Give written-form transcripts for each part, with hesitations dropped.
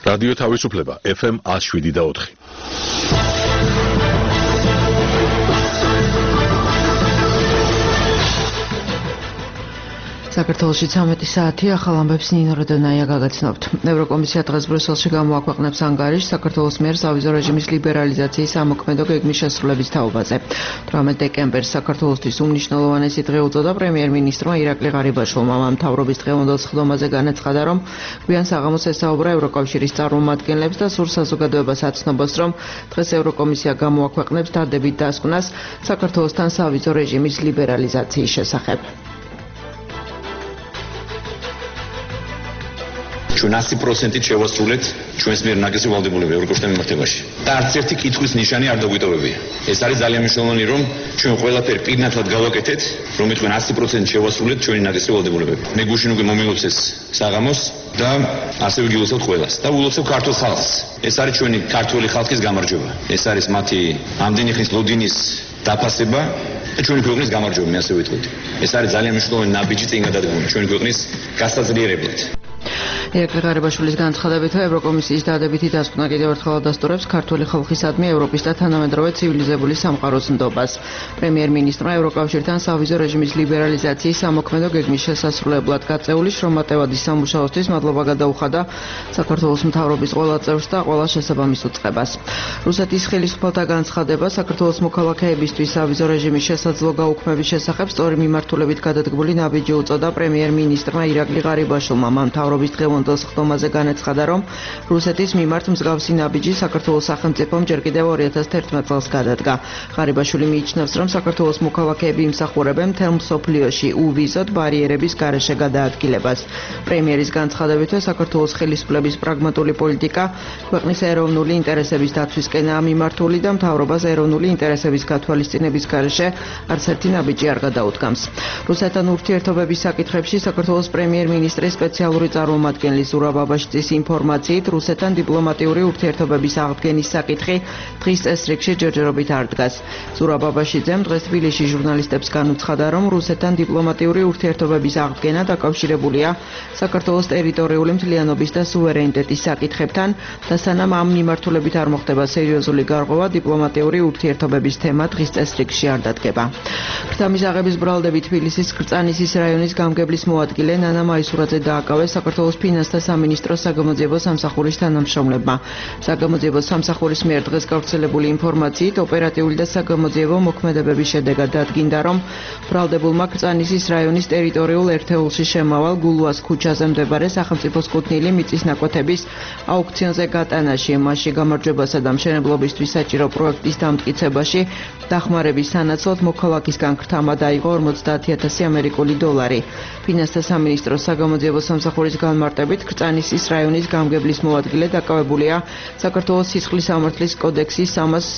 რადიო თავისუფლება FM 107.4. საქართველოში 13 საათი ახალ ამბებს ნინო როდონაია გაგაცნობთ. ევროკომისია დღეს ბრიუსელში გამოაქვეყნებს ანგარიშს საქართველოს მიერ სავიზო რეჟიმის ლიბერალიზაციის ამოქმედო გეგმის შესრულების თაობაზე. 18 დეკემბერს საქართველოსთვის უმნიშვნელოვანესი დღე უწოდა პრემიერ-მინისტრმა ირაკლი ღარიბაშვილმა. მთავრობის დღევანდელ სხდომაზე განაცხადა, რომ გვიან საღამოს ესაუბრა ევროკავშირის წარმომადგენლებს და სურს საზოგადოებას აცნობს, რომ დღეს ევროკომისია გამოაქვეყნებს დადებით დასკვნას საქართველოსთან სავიზო რეჟიმის ლიბერალიზაციის შესახებ. ჩვენ 100%-ით შევასრულეთ ჩვენს მიერ ნაკისი ვალდებულება ევროკავშირთან მიმართებაში. და არც ერთი კითხვის ნიშანი არ დაგვიტოვებია. ეს არის ძალიან მნიშვნელოვანი, რომ ჩვენ ყველაფერი პირნათლად გავაკეთეთ, რომ თქვენ 100%-ით შევასრულეთ ჩვენი ნაკისი ვალდებულებები. მე გუშინ უკვე მომილოცე ეს საღამოს და ასევე გილოცავთ ყველას და ულოცავ ქართულ ხალხს. ეს არის ჩვენი ქართული ხალხის გამარჯვება. ეს არის მათი ამდენი ხნის ლოდინის დაფასება და ჩვენი ქვეყნის გამარჯვება, მე ასე ვიტყოდი. ეს არის ძალიან მნიშვნელოვანი ნაბიჯი წინ გადადგმული ჩვენი ქვეყნის გასაძლიერებლად. ირაკლი ღარიბაშვილის განცხადებით, ევროკომისიის დადებითი დასკვნა კიდევ ერთხელ ადასტურებს ქართული ხალხისადმი ევროპის და თანამედროვე ცივილიზებული სამყაროს ნდობას. პრემიერ-მინისტრმა ევროკავშირთან სავიზო რეჟიმის ლიბერალიზაციის ამოქმედო გეგმის შესასრულებლად გაწეული შრომატევადის სამუშაოსთვის მადლობა გადაუხადა საქართველოს მთავრობის ყველა წევრს და ყველა შესაბამის უწყებას. რუსეთის ხელისუფალთა განცხადება საქართველოს მოქალაქეებისთვის სავიზო რეჟიმის შესაძლო გაუქმების შესახებ სწორი მიმართულებით გადადგმული ნაბიჯი უწოდა პრემიერ-მინისტრმა ირაკლი ღარიბაშვილმა. მთავრობის დღევანდელ სხდომაზე განაცხადა, რომ რუსეთის მიმართ მსგავსი ნაბიჯი საქართველოს სახელმწიფომ ჯერ კიდევ 2011 წელს გადადგა. ღარიბაშვილი მიიჩნევს, რომ საქართველოს მოქალაქეები იმსახურებენ მთელ მსოფლიოში უვიზოდ ბარიერების გარეშე გადაადგილებას. პრემიერის განცხადებითაც საქართველოს ხელისუფლების პრაგმატული პოლიტიკა ქვეყნის ეროვნული ინტერესების დაცვისკენაა მიმართული და მთავრობას ეროვნული ინტერესების გათვალისწინების გარეშე არც ერთი ნაბიჯი არ გადაუდგამს. რუსეთთან ურთიერთობების საკითხებში საქართველოს პრემიერ-მინისტრის სპეციალური წარმომადგენლის ზურაბ აბაშიძის ინფორმაციით, რუსეთთან დიპლომატიური ურთიერთობების აღდგენის საკითხი დღის წესრიგში ჯერჯერობით არ დგას. ზურაბ აბაშიძემ დღეს თბილისში ჟურნალისტებს განუცხადა, რომ რუსეთთან დიპლომატიური ურთიერთობების აღდგენა დაკავშირებულია საქართველოს ტერიტორიული მთლიანობის და სუვერენიტეტის საკითხებთან და სანამ ამ მიმართულებით არ მოხდება სერიოზული გარღვევა, დიპლომატიური ურთიერთობების თემა დღის წესრიგში არ დადგება. ქრთამის აღების ბრალდებით თბილისის კრწანისის რაიონის გამგებლის მოადგილე ნანა მაისურაძე დააკავეს საქართველოს ფინანსთა სამინისტროს საგამოძიებო სამსახურის თანამშრომლებმა. საგამოძიებო სამსახურის მიერ დღეს გავრცელებული ინფორმაციით, ოპერატიული და საგამოძიებო მოქმედებების შედეგად დადგინდა, რომ ბრალდებულმა კრწანისის რაიონის ტერიტორიულ ერთეულში შემავალ გულუას ქუჩაზე მდებარე სახელმწიფოს კუთვნილი მიწის ნაკვეთების აუქციონზე გატანაში, მასში გამარჯვებასა და მშენებლობისთვის საჭირო პროექტის დამტკიცებაში დახმარების სანაცვლოდ მოქალაქისგან ქრთამა დაიღო 50,000 ამერიკული დოლარი. ფინანსთა სამინისტროს საგამოძიებო სამსახურის განმარტებით, კრწანისის რაიონის გამგებლის მოადგილე დაკავებულია საქართველოს სისხლის სამართლის კოდექსის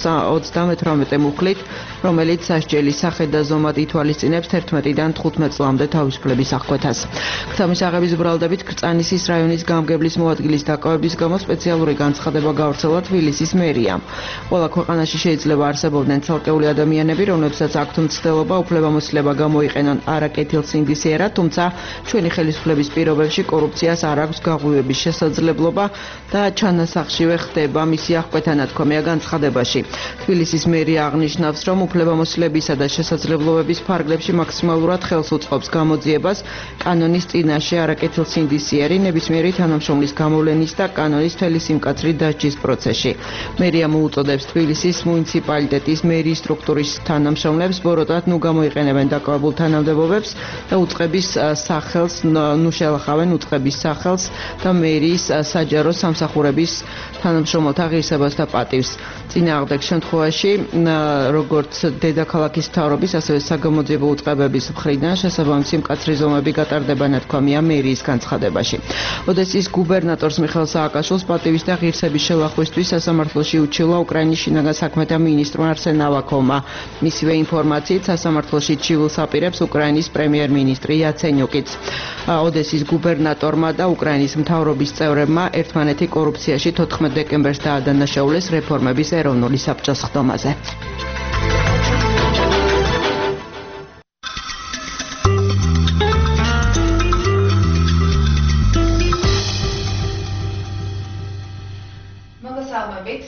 328 მუხლით, რომელიც სასჯელის სახე და ზომად ითვალისწინებს 11-დან 15 წლამდე თავისუფლების აღკვეთას. ქრთამის აღების ბრალდებით კრწანისის რაიონის გამგებლის მოადგილის დაკავების გამო სპეციალური განცხადება გავრცელა თბილისის მერიამ. ყველა ქვეყანაში შეიძლება არსებობდნენ ცალკეული ადამიანები, რომლებსაც აქვთ მცდელობა, უფლებამოსილება გამოიყენონ არაკეთილსინდისიერად, თუმცა ჩვენი ხელისუფლების პირობებში კორუფციას არ აქვს გაღვივების შესაძლებლობა და ჩანასახშივე ხდება მისი აღკვეთა ნათქვამია განცხადებაში. თბილისის მერია აღნიშნავს, რომ უფლებამოსილებისა და შესაძლებლობების ფარგლებში მაქსიმალურად ხელს უწყობს გამოძიებას კანონის წინაშე არაკეთილსინდისიერი ნებისმიერი თანამშრომლის გამოვლენის და კანონის მთელი სიმკაცრით დასჯის პროცესში. მერია მოუწოდებს თბილისის მუნიციპალიტეტის მერიის სტრუქტურის თანამშრომლებს ბოროტად გამოიყენებენ დაკავებულ თანამდებობებს და უწყების სახელს შეელახავენ უწყების სახელს და მერიის საჯარო სამსახურების თანამშრომელთა ღირსებას და პატივს. წინააღმდეგ შემთხვევაში, როგორც დედაქალაქის მთავრობის, ასევე საგამოძიებო უწყებების მხრიდან შესაბამისი მკაცრი ზომები გატარდება ნათქვამია მერიის განცხადებაში. ოდესის გუბერნატორს მიხეილ სააკაშვილს პატივის და ღირსების შელახვისთვის სასამართლოში უჩივლა უკრაინის შინაგან საქმეთა მინისტრმა არსენ ავაკოვმა. მისივე ინფორმაციით, სასამართლოში ჩივილს აპირებს უკრაინის პრემიერ-მინისტრი იაცენიუკიც. ოდესის გუბერნატორმა და უკრაინის მთავრობის წევრებმა ერთმანეთი კორუფციაში 14 დეკემბერს დაადანაშაულეს რეფორმების ეროვნული საბჭოს ხდომაზე.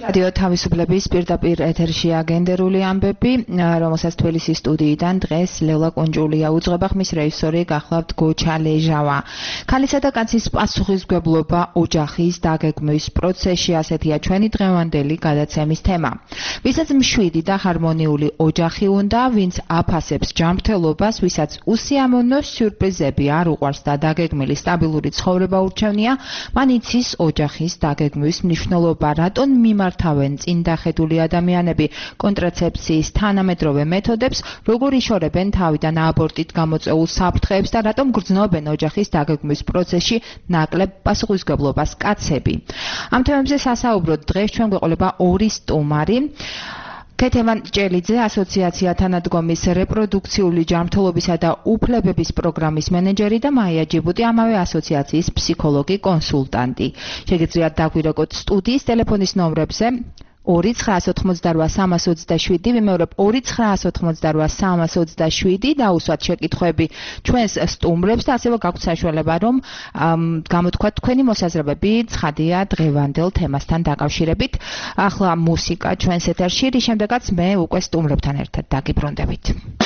რადიო თავისუფლების პირდაპირ ეთერშია გენდერული ამბები, რომელსაც თბილისის სტუდიიდან დღეს ლევლა კუნჯულია უძღვება, ხმის რეჟისორი გახლავთ გოჩა ლეჟავა. ქალისა და კაცის პასუხისმგებლობა ოჯახის დაგეგმვის პროცესში, ასეთია ჩვენი დღევანდელი გადაცემის თემა. ვისაც მშვიდი და ჰარმონიული ოჯახი უნდა, ვინც აფასებს ჯანმრთელობას, ვისაც უსიამოვნო სიურპრიზები არ უყვარს და დაგეგმილი სტაბილური ცხოვრება ურჩევნია, მან იცის ოჯახის დაგეგმვის მნიშვნელობა, რატომ მიმართავენ წინ დახედული ადამიანები კონტრაცეფციის თანამედროვე მეთოდებს, როგორ იშორებენ თავიდან აბორტით გამოწვეულ საფრთხეებს და რატომ გრძნობენ ოჯახის დაგეგმვის პროცესში ნაკლებ პასუხისმგებლობას კაცები. ამ თემებზე სასაუბროდ დღეს ჩვენ გვეყოლება ორი სტუმარი. ქეთევან ჭელიძე, ასოციაცია თანადგომის რეპროდუქციული ჯანმრთელობისა და უფლებების პროგრამის მენეჯერი და მაია ჯიბუტი, ამავე ასოციაციის ფსიქოლოგი კონსულტანტი. შეგიძლიათ დაგვირეკოთ სტუდიის ტელეფონის ნომრებზე 2988327, ვიმეორებ 2988327 დაუსვათ შეკითხვები ჩვენს სტუმრებს და ასევე გაქვთ საშუალება რომ გამოთქვათ თქვენი მოსაზრებები ცხადია დღევანდელ თემასთან დაკავშირებით. ახლა მუსიკა ჩვენს ეთერში, რის შემდეგაც მე უკვე სტუმრებთან ერთად დაგიბრუნდებით.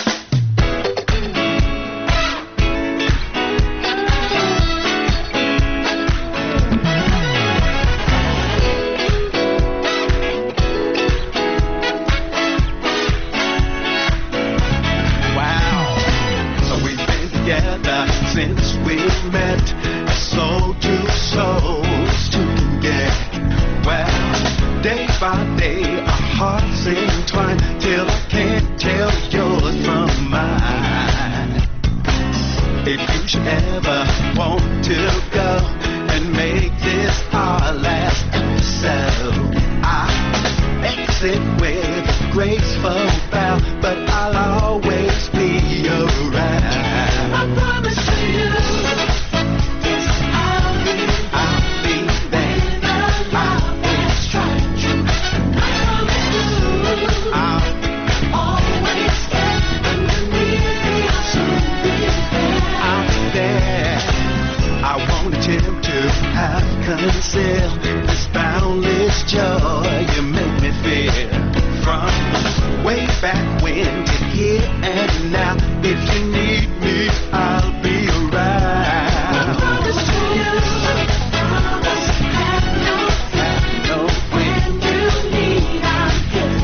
Since we met, soul to souls to get well. Day by day, our hearts entwine till I can't tell yours from mine. If you should ever want to go and make this our last episode, I exit with a graceful bow, but I'll always be around. I promise to you, yes, I'll be there. Love is trying to. I promise you, I'll always there. When you need me, I'll soon be there. I'll be there. I wanted you to have concealed this boundless joy you make me feel. From way back when to here and now, if you need me, I'll be around. I promise to you, promise have no fear. When you need, I'm here.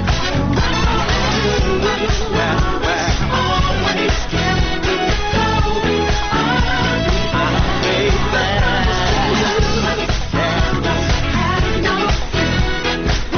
Always carry me going. I'll be there. Have no fear.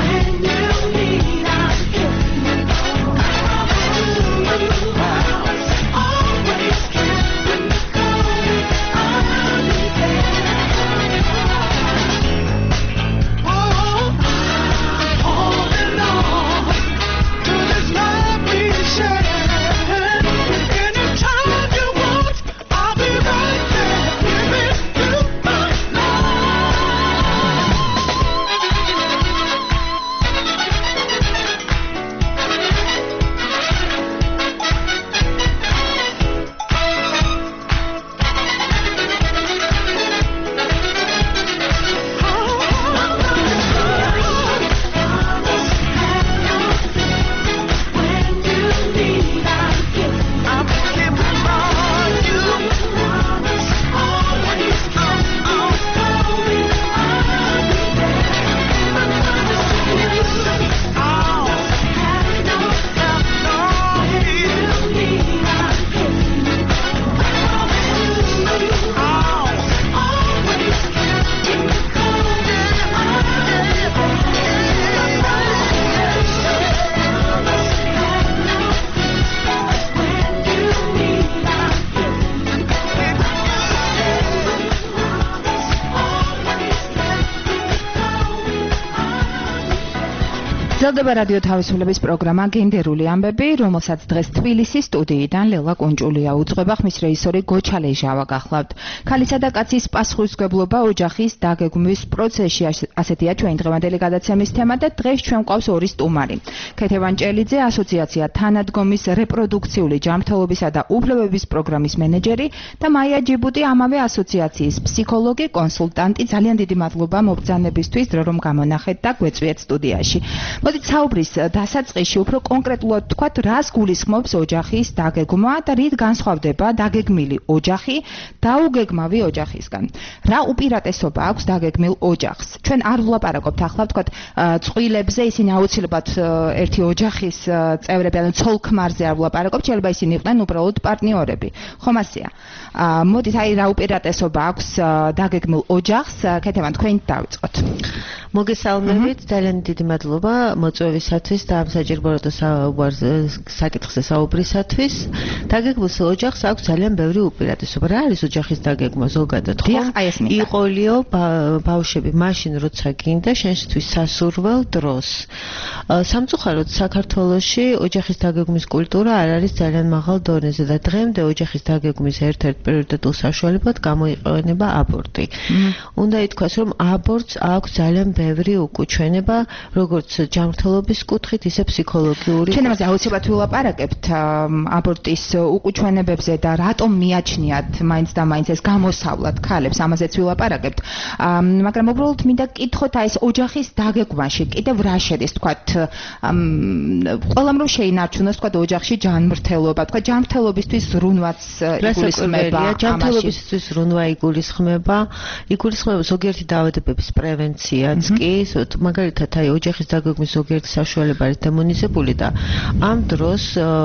გრძელდება რადიო თავისუფლების პროგრამა გენდერული ამბები, რომელსაც დღეს თბილისის სტუდიიდან ლელა კუნჭულია უძღვება, ხმის რეჟისორი გოჩა ლეჟავა გახლავთ. ქალისა და კაცის პასუხისმგებლობა ოჯახის დაგეგმვის პროცესში, ასეთია ჩვენი დღევანდელი გადაცემის თემა და დღეს ჩვენ გვყავს ორი სტუმარი. ქეთევან ჭელიძე, ასოციაცია თანადგომის რეპროდუქციული ჯანმრთელობისა და უფლებების პროგრამის მენეჯერი და მაია ჯიბუტი, ამავე ასოციაციის ფსიქოლოგი, კონსულტანტი. ძალიან დიდი მადლობა მობრძანებისთვის, რომ გამონახეთ და გვეწვიეთ სტუდიაში. მოდით საუბრის დასაწყისში უფრო კონკრეტულად ვთქვათ, რას გულისხმობს ოჯახის დაგეგმვა და რით განსხვავდება დაგეგმილი ოჯახი დაუგეგმავი ოჯახისგან. რა უპირატესობა აქვს დაგეგმილ ოჯახს? ჩვენ არ ვლაპარაკობთ ახლა ვთქვათ წყვილებზე, ისინი აუცილებლად ერთი ოჯახის წევრები, ანუ ცოლ-ქმარზე არ ვლაპარაკობთ, შეიძლება ისინი იყვნენ უბრალოდ პარტნიორები. ხომ ასეა? მოდით აი რა უპირატესობა აქვს დაგეგმილ ოჯახს? ქეთევან, თქვენ დავიწყოთ. მოგესალმებით, ძალიან დიდი მადლობა მოწვევისათვის და ამ საჭიროებათა საკითხზე საუბრისათვის. დაგეგმილ ოჯახს აქვს ძალიან ბევრი უპირატესობა. რა არის ოჯახის დაგეგმვა ზოგადად? იყოლიო ბავშვები მაშინ როცა გინდა შენთვის სასურველ დროს. სამწუხაროდ საქართველოში ოჯახის დაგეგმვის კულტურა არ არის ძალიან მაღალ დონეზე და დღემდე ოჯახის დაგეგმვის ერთ-ერთ პრიორიტეტულ საშუალებად გამოიყენება აბორტი. უნდა ითქვას, რომ აბორტს აქვს ძალიან ბევრი უკუჩვენება, როგორც ჯანმრთელობის კუთხით, ისე ფსიქოლოგიური. ჩვენ ამაზე აუცილებლად ვილაპარაკებთ აბორტის უკუჩვენებებზე და რატომ მიაჩნიათ მაინც და მაინც ეს გამოსავლად ქალებს, ამაზეც ვილაპარაკებთ. მაგრამ უბრალოდ მინდა გკითხოთ, აი ეს ოჯახის დაგეგმვაში კიდევ რა შედის, თქვათ, ყველამ რომ შეინარჩუნოს, თქვათ, ოჯახში ჯანმრთელობა, თქვათ, ჯანმრთელობისთვის ზრუნვაც იგულისხმება. ჯანმრთელობისთვის ზრუნვა იგულისხმება ზოგიერთი დაავადებების პრევენციაც კი, მაგალითად, აი ოჯახის დაგეგმვის ზოგიერთი საშუალება არის დემონიზებული და ამ დროს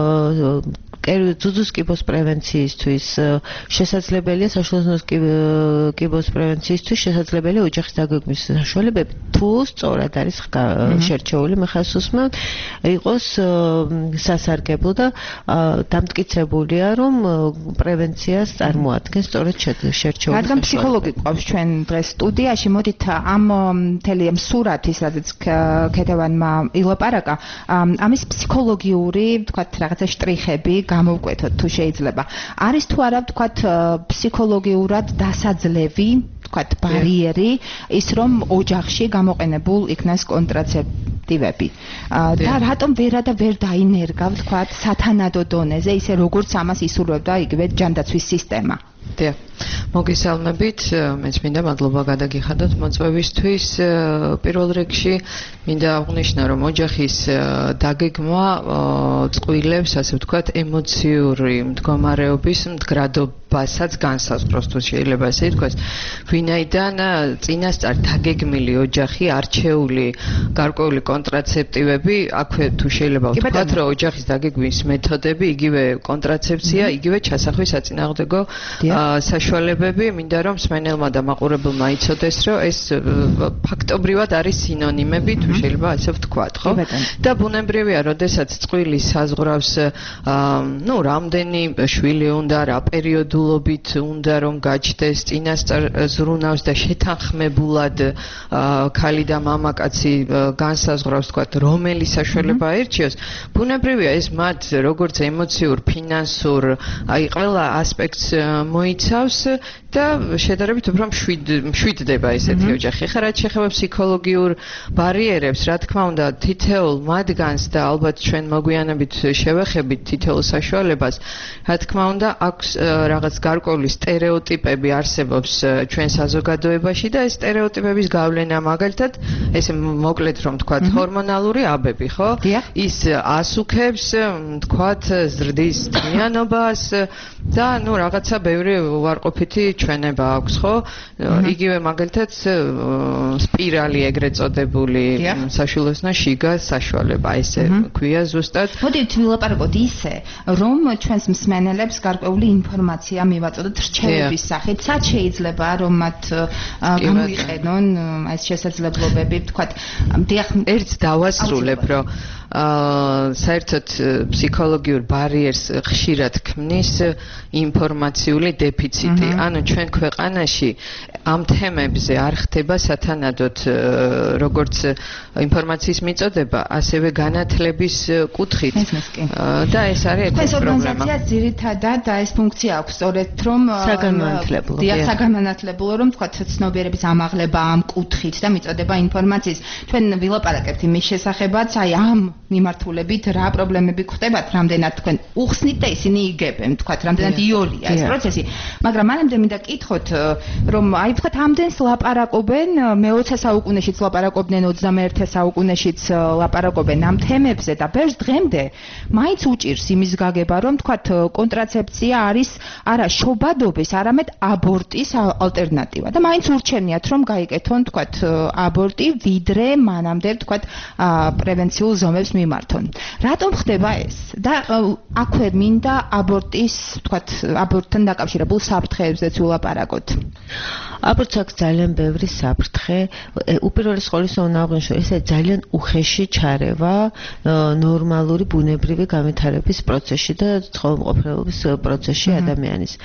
ძუძუს კიბოს პრევენციისთვის შესაძლებელია საშუალო კიბოს პრევენციისთვის შესაძლებელია ოჯახის დაგეგმვის საშუალებები თუ სწორად არის შერჩეული, მე ხას უსმევ, იყოს სასარგებლო და დამტკიცებულია, რომ პრევენციას წარმოადგენს სწორედ შერჩეული. რადგან ფსიქოლოგი გვყავს ჩვენ დღეს სტუდიაში, მოდით ამ მთელი ამ სურათის, სადაც ქეთევანმა ილაპარაკა, ამის ფსიქოლოგიური, თქვათ, რაღაცა შტრიხები გამოვკვეთოთ თუ შეიძლება. არის თუ არა, თქვათ, ფსიქოლოგიურად დასაძლევი, თქვათ, ბარიერი ის, რომ ოჯახში გამოყენებულ იქნას კონტრაცეპტივები. და რატომ ვერ დაინერგავ, თქვათ, სათანადო დონეზე, ისე როგორც ამას ისურვებდა იგივე ჯანდაცვის სისტემა. დიახ. მოგესალმებით, მეც მინდა მადლობა გადაგიხადოთ მოწვევისთვის. პირველ რიგში მინდა აღვნიშნო, რომ ოჯახის დაგეგმვა წყვილებს, ასე ვთქვათ, ემოციური მდგომარეობის მდგრადობასაც განსაზღვროს, თუ შეიძლება ესე ითქვას. ვინაიდან წინასწარ დაგეგმილი ოჯახი, არჩეული გარკვეული კონტრაცეპტივები, აქვე თუ შეიძლება ვთქვათ, რომ ოჯახის დაგეგმვის მეთოდები, იგივე კონტრაცეფცია, იგივე ჩასახვის საწინააღმდეგო საშუალებები, მინდა რომ მსმენელმა და მაყურებელმა იცოდეს, რომ ეს ფაქტობრივად არის სინონიმები, თუ შეიძლება ასე ვთქვათ, ხო? და ბუნებრივია, როდესაც წყვილი საზღვრავს, რამდენი შვილი უნდა, რა პერიოდულობით უნდა რომ გაჩნდეს, წინასწარ ზრუნავს და შეთანხმებულად ქალი და მამაკაცი განსაზღვრავს, ვთქვათ, რომელი საშუალება აირჩიოს. ბუნებრივია, ეს მათ როგორც ემოციურ, ფინანსურ, აი ყველა ასპექტს მოიცავს და შედარებით უფრო მშვიდდება ესეთი ოჯახი. ხა რაც შეეხება ფსიქოლოგიურ ბარიერებს, რა თქმა უნდა, თითოეულ მათგანს და ალბათ ჩვენ მოგვიანებით შევეხებით თითოეულ საშუალებას, რა თქმა უნდა, აქვს რაღაც გარკვეული სტერეოტიპები არსებობს ჩვენ საზოგადოებაში და ეს სტერეოტიპების გავლენა, მაგალითად, ესე მოკლედ რომ თქვათ, ჰორმონალური აბები, ხო? ის ასუქებს, თქვათ, ზრდის წვნიანობას და რაღაცა ბევრი უარყოფითი ჩვენება აქვს, ხო? იგივე მაგალითად სპირალი ეგრეთ წოდებული საშვილოსნა შიგა საშუალება, ესე ქვია ზუსტად. მოდით ვილაპარაკოთ ისე, რომ ჩვენს მსმენელებს გარკვეული ინფორმაცია მივაწოდოთ რჩევების სახით, სად შეიძლება რომ მათ გამოიყენონ ეს შესაძლებლობები, თქვათ, ერთს დავასრულებ, რომ საერთოდ ფსიქოლოგიურ ბარიერს ხშირად ქმნის ინფორმაციული დეფიციტი. ანუ ჩვენ ქვეყანაში ამ თემებზე არ ხდება სათანადოდ როგორც ინფორმაციის მიწოდება, ასევე განათლების კუთხით და ეს არის ერთ-ერთი პრობლემა. ორგანიზაციას ძირითადად ეს ფუნქცია აქვს, სწორედ რომ საგანმანათლებლო რომ თქვა ცნობიერების ამაღლება ამ კუთხით და მიწოდება ინფორმაციის. ჩვენ ვილაპარაკებთ იმის შესახებაც, აი ამ მიმართულებით რა პრობლემები ხდებათ, რამდენად თქვენ უხსნით და ისინი იგებენ, თქვა რამდენად იოლია ეს პროცესი. მაგრამ მანამდე მინდა კითხოთ, რომ აი თქვა ამდენს ლაპარაკობენ, მე-20 საუკუნეშიც ლაპარაკობდნენ, 21 საუკუნეშიც ლაპარაკობენ ამ თემებზე და ბევრს დღემდე მაინც უჭირს იმის გაგება, რომ თქვა კონტრაცეფცია არის არა შობადობის, არამედ აბორტის ალტერნატივა და მაინც ურჩევნიათ რომ გაიკეთონ თქვა აბორტი, ვიდრე მანამდე თქვა პრევენციულ ზომებს მიმართონ. რატომ ხდება ეს? და აქვე მინდა აბორტის თქვა აბორტთან დაკავშირებულ საფრთხეებზეც ვილაპარაკოთ. აბორტს აქვს ძალიან ბევრი საფრთხე. უპირველეს ყოვლისა უნდა აღვნიშნო, ეს ძალიან უხეში ჩარევა ნორმალური ბუნებრივი განვითარების პროცესში და ცხოველმყოფელობის პროცესში ადამიანის.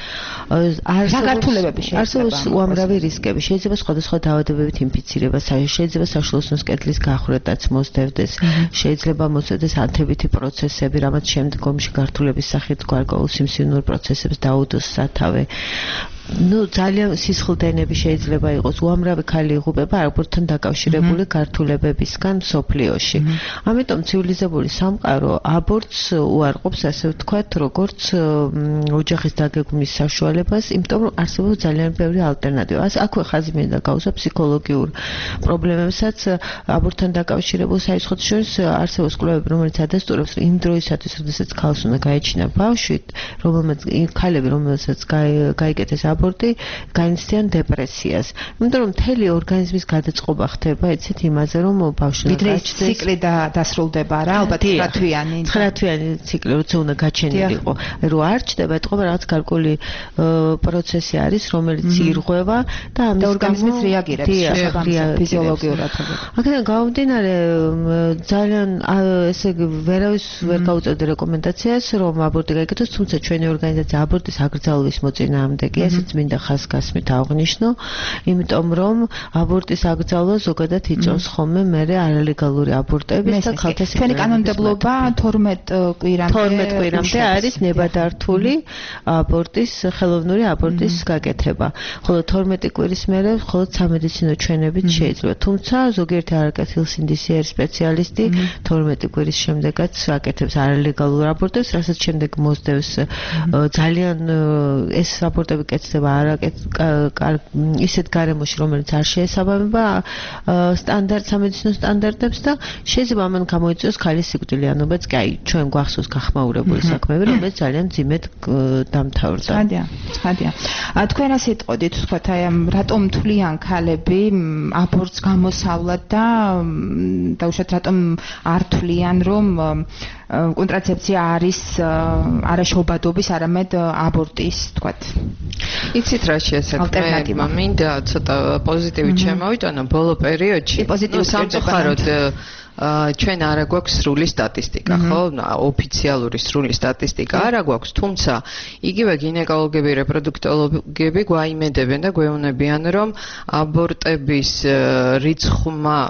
არსებობს უამრავი რისკები. შეიძლება სხვადასხვა დაავადებებით ინფიცირება, შეიძლება საშუალო კედლის გახვრეტაც მოსდევდეს, შეიძლება მოსდევდეს ანთებითი პროცესები, რამაც შემდგომში გართულების სახით გარკვეულ სიმსივნურ პროცესებს დაუდოს სათავე. ძალიან სისხლდენები შეიძლება იყოს, უამრავი ქალი იღუპება აბორტთან დაკავშირებული გართულებებისგან მსოფლიოში. ამიტომ ცივილიზებული სამყარო აბორტს უარყოფს, ასე ვთქვათ, როგორც ოჯახის დაგეგმვის საშუალებას, იმიტომ რომ არსებობს ძალიან ბევრი ალტერნატივა. აქვე ხაზი მინდა გავუსვა ფსიქოლოგიურ პრობლემებსაც აბორტთან დაკავშირებულ საერთოდ შორის არსებობს კვლევები, რომელიც ადასტურებს, რომ იმ დროისათვის, როდესაც ქალს უნდა გაეჩინა ბავშვი, ქალები, რომელსაც გაიკეთეს აბორტი, განიცდიან დეპრესიას. იმიტომ რომ მთელი ორგანიზმის გადაწყობა ხდება ეცეთ იმაზე, რომ ბავშვი გაჩნდეს. ციკლი დასრულდება რა, ალბათ 9-თვიანი ციკლი, როცა უნდა გაჩენილიყო. რომ არ ჩდება, ეთყობა რაღაც გარკვეული პროცესი არის, რომელიც ირღვევა და ამის გამო ორგანიზმიც რეაგირებს ფიზიოლოგიურად. აქედან გამომდინარე, ძალიან ესე ვერავის ვერ გაუწევდა რეკომენდაციას, რომ აბორტი გაიკეთოს, თუმცა ჩვენი ორგანიზაცია აბორტის აკრძალვის მოწინააღმდეგეა. ესეც მინდა ხაზგასმით აღვნიშნო, იმიტომ რომ აბორტის აკრძალვა ზოგადად იწვევს ხოლმე მერე არალეგალური აბორტების და ქალთა ჩვენი კანონმდებლობა 12 კვირამდე არის ნებადართული აბორტის, ხელოვნური აბორტის გაკეთება. ხოლო 12 კვირის მერე მხოლოდ სამედიცინო ჩვენებით შეიძლება. თუმცა ზოგიერთი არაკეთილსინდისიერი სპეციალისტი 12 კვირის შემდეგაც აკეთებს არალეგალურ აბორტებს, რასაც შემდეგ მოსდევს ძალიან ეს აბორტები კეთდება ისეთ გარემოში, რომელიც არ შეესაბამება სამედიცინო სტანდარტებს და შეიძლება ამან გამოიწვიოს ქალის სიკვდილიანობაც. კი, აი, ჩვენ გვახსოვს გახმაურებული საქმეები, რომელიც ძალიან მძიმედ დამთავრდა. ცხადია. თქვენ ასე იტყოდით, თქვათ, აი ამ რატომ თვლიან ქალები აბორტს გამოსავლად და უშუალოდ რატომ არ თვლიან, რომ კონტრაცეფცია არის არაშობადობის, არამედ აბორტის, თქვათ. იცით რა შეესაბამება? მინდა ცოტა პოზიტივით შემოვიტანო ბოლო პერიოდში. სამწუხაროდ ჩვენ არა გვაქვს სრული სტატისტიკა, ხო? ოფიციალური სრული სტატისტიკა არა გვაქვს, თუმცა იგივე გინეკოლოგები, რეპროდუქტოლოგები გვაიმედებენ და გვეუბნებიან, რომ აბორტების რიცხმა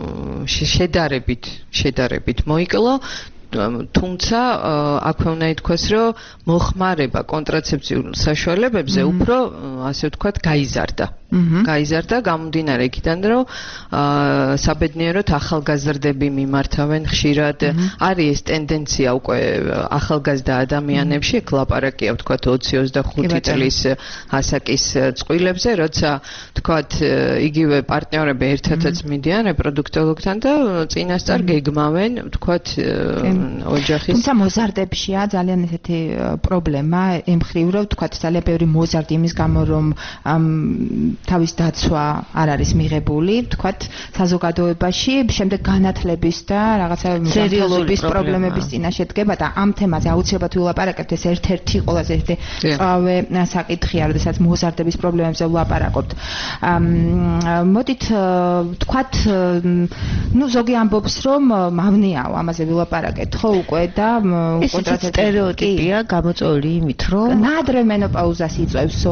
შედარებით მოიკლო, თუმცა აქვე უნდა ითქვას, რომ მოხმარება კონტრაცეფციულ საშუალებებზე უფრო, ასე ვთქვათ, გაიზარდა. გამომდინარე იქიდან, რომ საბედნიეროდ ახალგაზრდები მიმართავენ ხშირად. არის ეს ტენდენცია უკვე ახალგაზრდა ადამიანებში, ეგ ლაპარაკია, ვთქვათ, 20-25 წლის ასაკის წყვილებზე, როცა ვთქვათ, იგივე პარტნიორები ერთადაც მიდიან რეპროდუქტოლოგთან და წინასწარ გეგმავენ, ვთქვათ, ოჯახის. თუმცა მოზარდებშია ძალიან ესეთი პრობლემა, ემხრივ რომ ვთქვათ, ძალიან ბევრი მოზარდი იმის გამო, რომ თავის დაცვა არ არის მიღებული, ვთქვათ, საზოგადოებაში, შემდეგ განათლების და რაღაცა სერიოზული პრობლემების წინაშე დგება და ამ თემაზე აუცილებლად ვილაპარაკებთ, ეს ერთ-ერთი ყველაზე წავე საკითხია, როდესაც მოზარდების პრობლემებზე ვილაპარაკობთ. მოდით ვთქვათ, ზოგი ამბობს, რომ მავნეაო ამაზე ვილაპარაკეთ, ხო უკვე და კონტრაცეფცია სტერეოტიპია გამოწვეული იმით, რომ ნადრევ მენოპაუზას იწვევსო ასეთი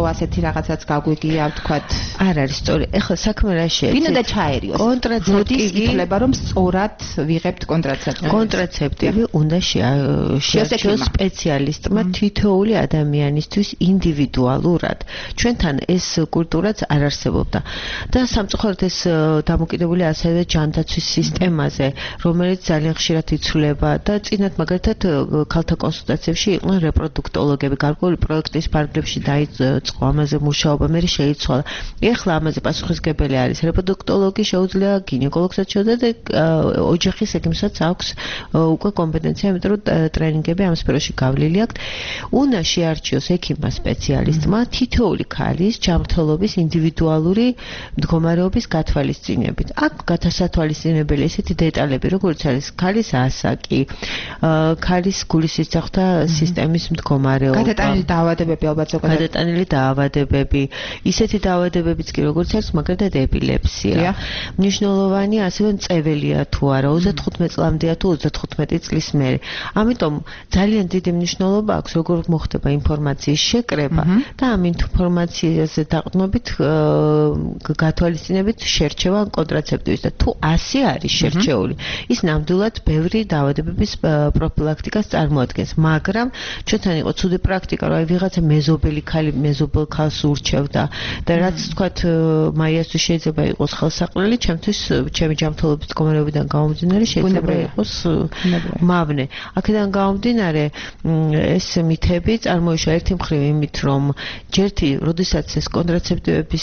რაღაცაც გაგვიგია, ვთქვათ. არ არის სწორი. ეხლა საქმე რა შეეცით? ვინ უნდა ჩაერიოს? კონტრაცეპტივი ითვლება, რომ სწორად ვიღებთ კონტრაცეპტივს. კონტრაცეპტივი უნდა შეარჩიოს სპეციალისტმა თითოეული ადამიანისთვის ინდივიდუალურად. ჩვენთან ეს კულტურაც არ არსებობდა. და სამწუხაროდ ეს დამოკიდებული ასევე ჯანდაცვის სისტემაზე, რომელიც ძალიან ხშირად იცვლება და წინათ მაგალითად ქალთა კონსულტაციებში იყვნენ რეპროდუქტოლოგები, გარკვეული პროექტის ფარგლებში დაიწყო ამაზე მუშაობა, მე შეიცვალა. ეხლა ამაზე პასუხისმგებელი არის რეპროდუქტოლოგი, შეუძლია გინეკოლოგსაც შეუძლია და ოჯახის ექიმსაც აქვს უკვე კომპეტენცია, იმიტომ რომ ტრენინგები ამ სფეროში გავლილი აქვს. უნდა შეარჩიოს ექიმმა სპეციალისტმა თითოეული ქალის ჯანმრთელობის ინდივიდუალური მდგომარეობის გათვალისწინებით. აქ გათვალისწინებელი ესეთი დეტალები, როგორც არის ქალის ასაკი, ქალის გულის სისხლთა სისტემის მდგომარეობა, გადატანილი დაავადებები ალბათ ზოგადად. გადატანილი დაავადებები, ისეთი დაავადებებიც კი როგორც არის მაგალითად ეპილეფსია. მნიშვნელოვანი ასევე მწეველია თუ არა 35 წლამდეა თუ 35 წლის მერე. ამიტომ ძალიან დიდი მნიშვნელობა აქვს როგორ მოხდება ინფორმაციის შეკრება და ამ ინფორმაციაზე დაყრდნობით გათვალისწინებით შერჩევა კონტრაცეპტივის და თუ ასე არის შერჩეული, ის ნამდვილად ბევრი დაავადებების პროფილაქტიკას წარმოადგენს, მაგრამ ჩვენთან იყო ცუდი პრაქტიკა, რომ ვიღაცა მეზობელი ქალი მეზობელ ქალს ურჩევდა და რაც თქვათ მაიასთვის შეიძლება იყოს ხელსაყრელი, ჩემთვის ჩემი ჯანმრთელობის მდგომარეობიდან გამომდინარე შეიძლება იყოს მავნე. აქედან გამომდინარე ეს მითები წარმოიშვა ერთი მხრივ იმით, რომ ჯერთი, როდესაც ეს კონტრაცეპტივების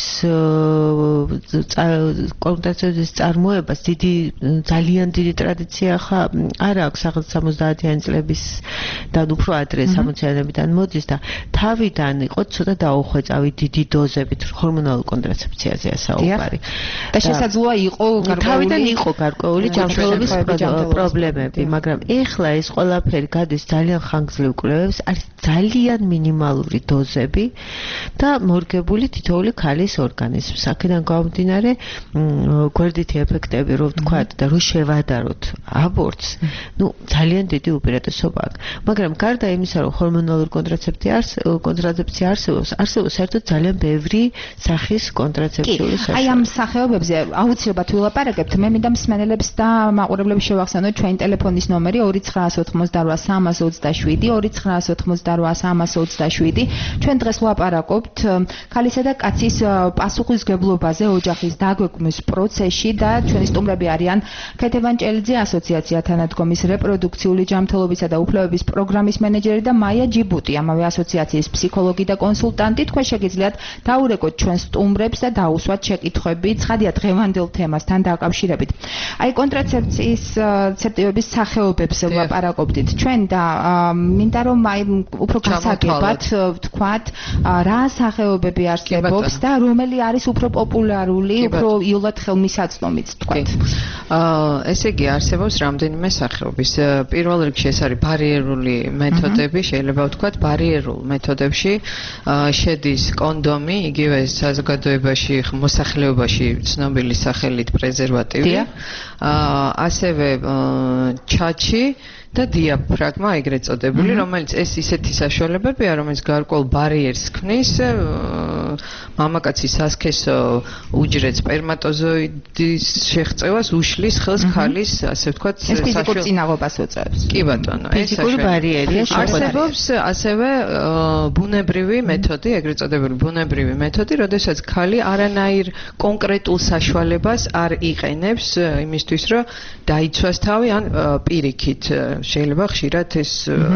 წარმოებას ძალიან დიდი ტრადიცია არ აქვს, ახლა 70-იანი წლების და უფრო ადრე 60-იანებიდან მოდის და თავიდან იყო ცოტა დაუხვეწავი დიდი დოზებით ჰორმონალურ კონტრაცეფციაზეა საუბარი. და შესაძლოა იყო გარკვეული ჯანმრთელობის პრობლემები, მაგრამ ეხლა ეს ყველაფერი გადის ძალიან ხანგრძლივ კვლევებს, არის ძალიან მინიმალური დოზები და მორგებული თითოეული ქალის ორგანიზმს. აქედან გამომდინარე, გვერდითი ეფექტები, რომ ვთქვათ და რომ შევადაროთ აბორტს, ძალიან დიდი უპირატესობა აქვს. მაგრამ გარდა იმისა, რომ ჰორმონალური კონტრაცეფცია არსებობს საერთოდ ძალიან ბევრი სახის კონტრაცეფციული საშუალება. აი ამ სახეობებზე აუცილებლად ვილაპარაკებთ. მე მინდა მსმენელებს და მაყურებლებს შევახსენოთ ჩვენი ტელეფონის ნომერი 2988327 2988327. ჩვენ დღეს ვლაპარაკობთ ქალისა და კაცის პასუხისმგებლობაზე ოჯახის დაგვეკვმის პროცესში და ჩვენი სტუმრები არიან ქეთე ვანჭელიძე, ასოციაცია თანადგომის რეპროდუქციული ჯანმრთელობისა და უფლებების პროგრამის მენეჯერი და მაია ჯიბუტი, ამავე ასოციაციის ფსიქოლოგი და კონსულტანტი. თქვენ შეგიძლიათ დაურეკოთ ჩვენ სტუმრებს და დაუსვათ შეკითხვები ცხადია დღევანდელ თემასთან დაკავშირებით. აი კონტრაცეფციის ცეპტივების სახეობებს ვლაპარაკობდით ჩვენ და მინდა რომ აი უფრო გასაგებად ვთქვათ რა სახეობები არსებობს და რომელი არის უფრო პოპულარული, უფრო იოლად ხელმისაწვდომიც ვთქვათ. ესე იგი არსებობს რამდენიმე სახეობის. პირველ რიგში ეს არის ბარიერული მეთოდები, შეიძლება ვთქვათ ბარიერულ მეთოდებში შედის კონდომი, იგივე საზოგადოებაში, მოსახლეობაში ცნობილი სახელით პრეზერვატივი, ასევე ჩაჩი და დიაფრაგმა ეგრეთ წოდებული, რომელიც ეს ისეთი საშუალებებია, რომელიც გარკვეულ ბარიერს ქმნის მამაკაცის სასქესო უჯრედს სპერმატოზოიდის შეღწევას უშლის ხელს ქალის, ასე ვთქვათ, ეს ფიზიკურ წინაღობას უწევს. კი ბატონო, ეს ფიზიკური ბარიერია. არსებობს ასევე ბუნებრივი მეთოდი, ეგრეთ წოდებული ბუნებრივი მეთოდი, როდესაც ქალი არანაირ კონკრეტულ საშუალებას არ იყენებს იმისთვის, რომ დაიცვას თავი ან პირიქით შეიძლება ხშირად ეს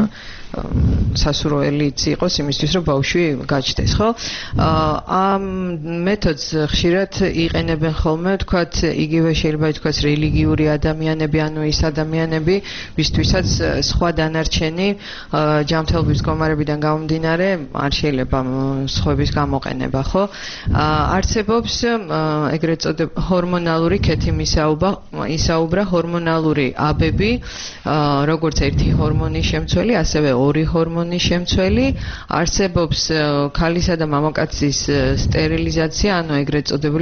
სასურველიც იყოს იმისთვის, რომ ბავშვი გაჩნდეს, ხო? ამ მეთოდს ხშირად იყენებენ ხოლმე, თქვათ, იგივე შეიძლება ითქვას რელიგიური ადამიანები, ანუ ის ადამიანები, ვისთვისაც სხვა დანარჩენი ჯანმრთელობის მდგომარეობიდან გამომდინარე არ შეიძლება სხვების გამოყენება, ხო? არსებობს ეგრეთ წოდებული ჰორმონალური ქეთი ისაუბრა ჰორმონალური აბები, როგორც ერთი ჰორმონის შემცველი, ასევე ორი ჰორმონის შემცველი, არსებობს ქალისა და მამაკაცის სტერილიზაცია, ანუ ეგრეთ წოდებული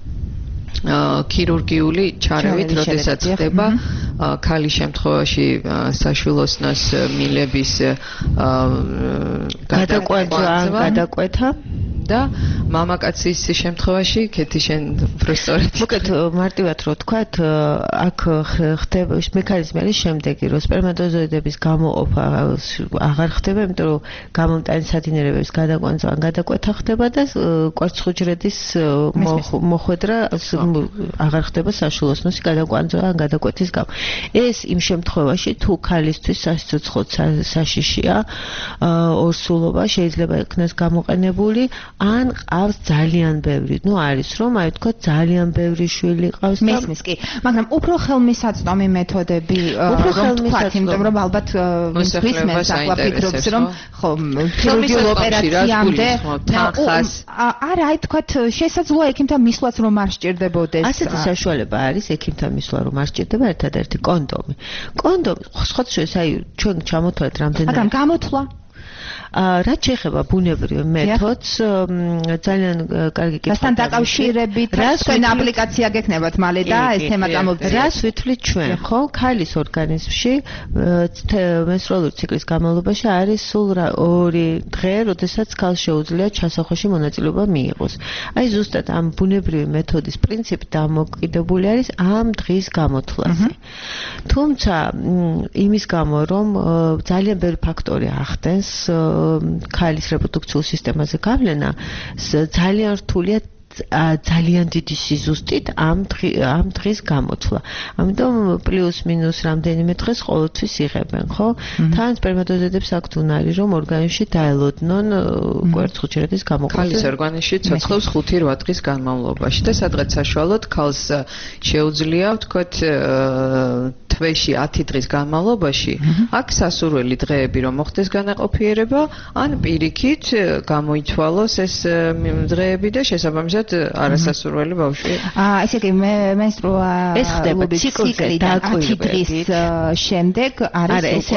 ქირურგიული ჩარევით, როდესაც ხდება ქალის შემთხვევაში საშვილოსნოს მილების გადაკვეთა და მამაკაცის შემთხვევაში კეთი შენ პროფესორად მოკეთ მარტივად რო თქვათ აქ ხდება მექანიზმი არის შემდეგი რომ სპერმატოზოიდების გამოყოფა აღარ ხდება იმიტომ რომ გამომტანი სადინერების გადაკვანძვა ან გადაკვეთა ხდება და კვერცხუჯრედის მოხვედრა აღარ ხდება საშუალოსნოსი გადაკვანძვა ან გადაკვეთის გამო ეს იმ შემთხვევაში თუ ქალისთვის სასიცოცხლოდ საშიშია ორსულობა შეიძლება იქნას გამოყენებული ან ყავს ძალიან ბევრი ნუ არის რომ აი თქვა ძალიან ბევრი შვილი ყავს და მესმის კი მაგრამ უფრო ხელმისაწვდომი მეთოდები რომ თქვათ იმიტომ რომ ალბათ ვისმენს ახლა ფიქრობს რომ ხო ქირურგიულ ოპერაციამდე არა აი თქვათ შესაძლოა ექიმთან მისვლაც რომ არ სჭირდებოდეს ასეთი საშუალება არის ექიმთან მისვლა რომ არ სჭირდება ერთადერთი კონდომი სხვა შეს აი ჩვენ ჩამოთვალეთ რამდენი მაგრამ გამოთვლა რაც შეეხება ბუნებრივ მეთოდს ძალიან კარგი კითხვა. რასთან დაკავშირებით თქვენ აპლიკაცია გექნებათ მალე და ეს თემა წამოვიდეს. რას ვითვლით ჩვენ, ხო? ქალის ორგანიზმში მენსტრუალური ციკლის განმავლობაში არის სულ 2 დღე, როდესაც ქალს შეუძლია ჩასახვაში მონაწილეობა მიიღოს. აი ზუსტად ამ ბუნებრივი მეთოდის პრინციპი დამოკიდებული არის ამ დღის გამოთვლაზე. თუმცა იმის გამო რომ ძალიან ბევრი ფაქტორი ახდენს ქალის რეპროდუქციულ სისტემაზე გავლენა ძალიან რთულია ძალიან დიდი სიზუსტით ამ დღის გამოთვლა. ამიტომ პლუს მინუს რამდენიმე დღეს ყოველთვის იღებენ, ხო? თან სპერმატოზოიდებს აქვთ უნარი რომ ორგანიზმში დაელოდნონ კვერცხუჯრედის გამოყოფა. ქალის ორგანიზმში ცოცხლობს 5-8 დღის განმავლობაში და სადღაც საშუალოდ ქალს შეუძლია ვთქვათ თვეში 10 დღის განმავლობაში აქ სასურველი დღეები რომ მოხდეს განაყოფიერება ან პირიქით გამოითვალოს ეს დღეები და შესაბამისად არასასურველი ბავშვი. ესე იგი მენსტრუა ეს ხდება ციკლზე დაკვირვებით შემდეგ არის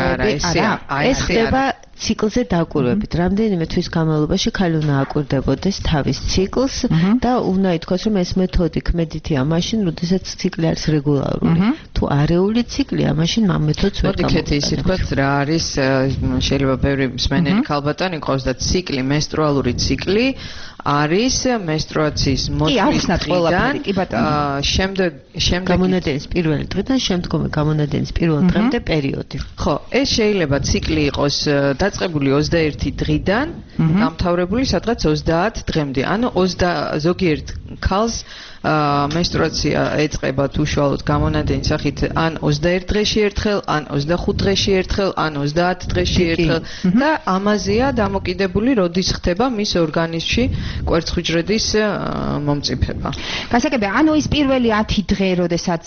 ეს ხდება ციკლზე დაკვირვებით. რამდენიმე თვის განმავლობაში ქალი უნდა აკვირდებოდეს თავის ციკლს და უნდა ითქვას რომ ეს მეთოდი ქმედითია მაშინ, როდესაც ციკლი არის რეგულარული. თუ არეული ციკლია, მაშინ ამ მეთოდს ვერ გამოიყენებთ. მოდით ისე თქვათ რა არის შეიძლება ბევრი მსმენელი ქალბატონი ყავს და ციკლი, მენსტრუალური ციკლი არის მენსტრუაციის მოწმიდან შემდეგ გამონადენის პირველი დღიდან შემდგომი გამონადენის პირველ დღემდე პერიოდი. ხო, ეს შეიძლება ციკლი იყოს დაწყებული 21 დღიდან, დამთავრებული სადღაც 30 დღემდე. ანუ ზოგიერთ ქალს menstruacja ეწყება უშუალოდ გამონადენის სახით ან 21 დღეში ერთხელ, ან 25 დღეში ერთხელ, ან 30 დღეში ერთხელ და ამაზეა დამოკიდებული, როდის ხდება მის ორგანიზმში კვერცხუჯრედის მომწიფება. გასაგებია, ანუ ის პირველი 10 დღე, როდესაც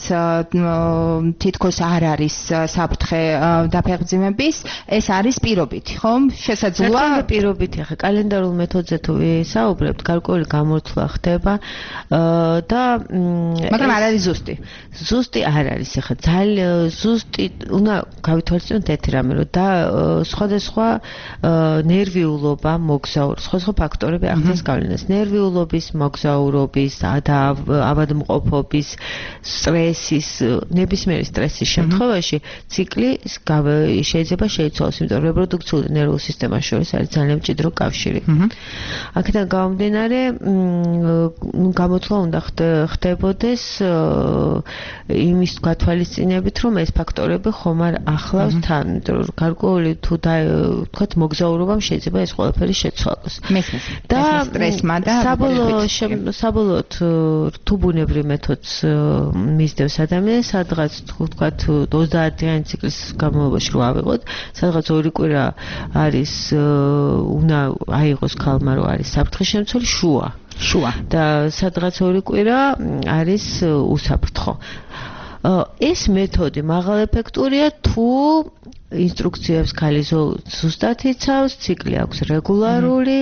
თითქოს არ არის საფრთხე დაფეხმძიმების, ეს არის პირობითი, ხომ? შესაძლოა პირობითი, ახლა კალენდარულ მეთოდზე თუ ვისაუბრებთ, გარკვეული გამორთვლა ხდება და მაგრამ არ არის ზუსტი. ზუსტი არ არის, ახლა ძალიან ზუსტი უნდა გავითვალისწინოთ ერთი რამე, რომ და სხვადასხვა ნერვიულობა მოგზაურობს, სხვადასხვა ფაქტორები ახდენს გავლენას. ნერვიულობის, მოგზაურობის, ავადმყოფობის, სტრესის, ნებისმიერი სტრესის შემთხვევაში ციკლი შეიძლება შეიცვალოს, იმიტომ რომ რეპროდუქციული ნერვულ სისტემას შორის არის ძალიან მჭიდრო კავშირი. აქედან გამომდინარე, გამოთვლა უნდა ხდებოდეს იმის გათვალისწინებით, რომ ეს ფაქტორები ხომ არ ახლავს თან, იმიტომ რომ გარკვეული თუ თქვათ მოგზაურობამ შეიძლება ეს ყველაფერი შეცვალოს. და სტრესმა და საბოლოოდ თუ ბუნებრივ მეთოდს მისდევს ადამიანს, სადღაც თქვათ 30 დღიანი ციკლის განმავლობაში რო ავიღოთ, სადღაც 2 კვირა არის უნდა აიღოს ქალმა რო არის საფრთხის შემცველი შუა და სადღაც 2 კვირა არის უსაფრთხო. ეს მეთოდი მაღალ ეფექტურია თუ ინსტრუქციებს ქალი ზუსტად იცავს, ციკლი აქვს რეგულარული.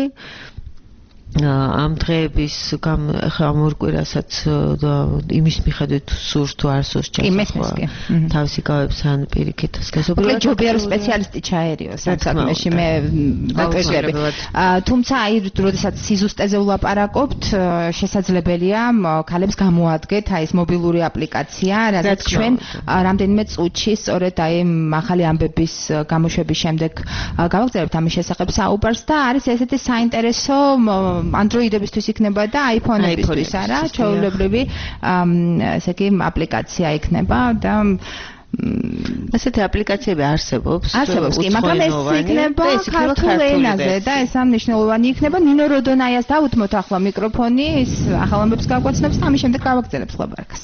ამ დღეების ახლა ამ 2 კვირასაც იმის მიხედვით სურს თუ არ სურს ჩასახვა თავისი გავებს ან პირიქით გასაგებია ჯობია რომ სპეციალისტი ჩაერიოს ამ საქმეში მე დაკეთები თუმცა აი როდესაც სიზუსტეზე ვლაპარაკობთ შესაძლებელია ქალებს გამოადგეთ აი ეს მობილური აპლიკაცია რაც ჩვენ რამდენიმე წუთში სწორედ აი ახალი ამბების გამოშვების შემდეგ გავაგზავნებთ ამის შესახებ საუბარს და არის ესეთი საინტერესო Android-ებისთვის იქნება და iPhone-ებისთვის არა, ჩვეულებრივი ესე იგი აპლიკაცია იქნება და ასეთი აპლიკაციები არსებობს, კი, მაგრამ ეს იქნება ქართულ ენაზე და ეს მნიშვნელოვანი იქნება. ნინო როდონაიას დავუთმოთ ახლა მიკროფონი, ის ახალ ამბებს გაგვაცნობს და ამის შემდეგ გავაგრძელებს ლაპარაკს.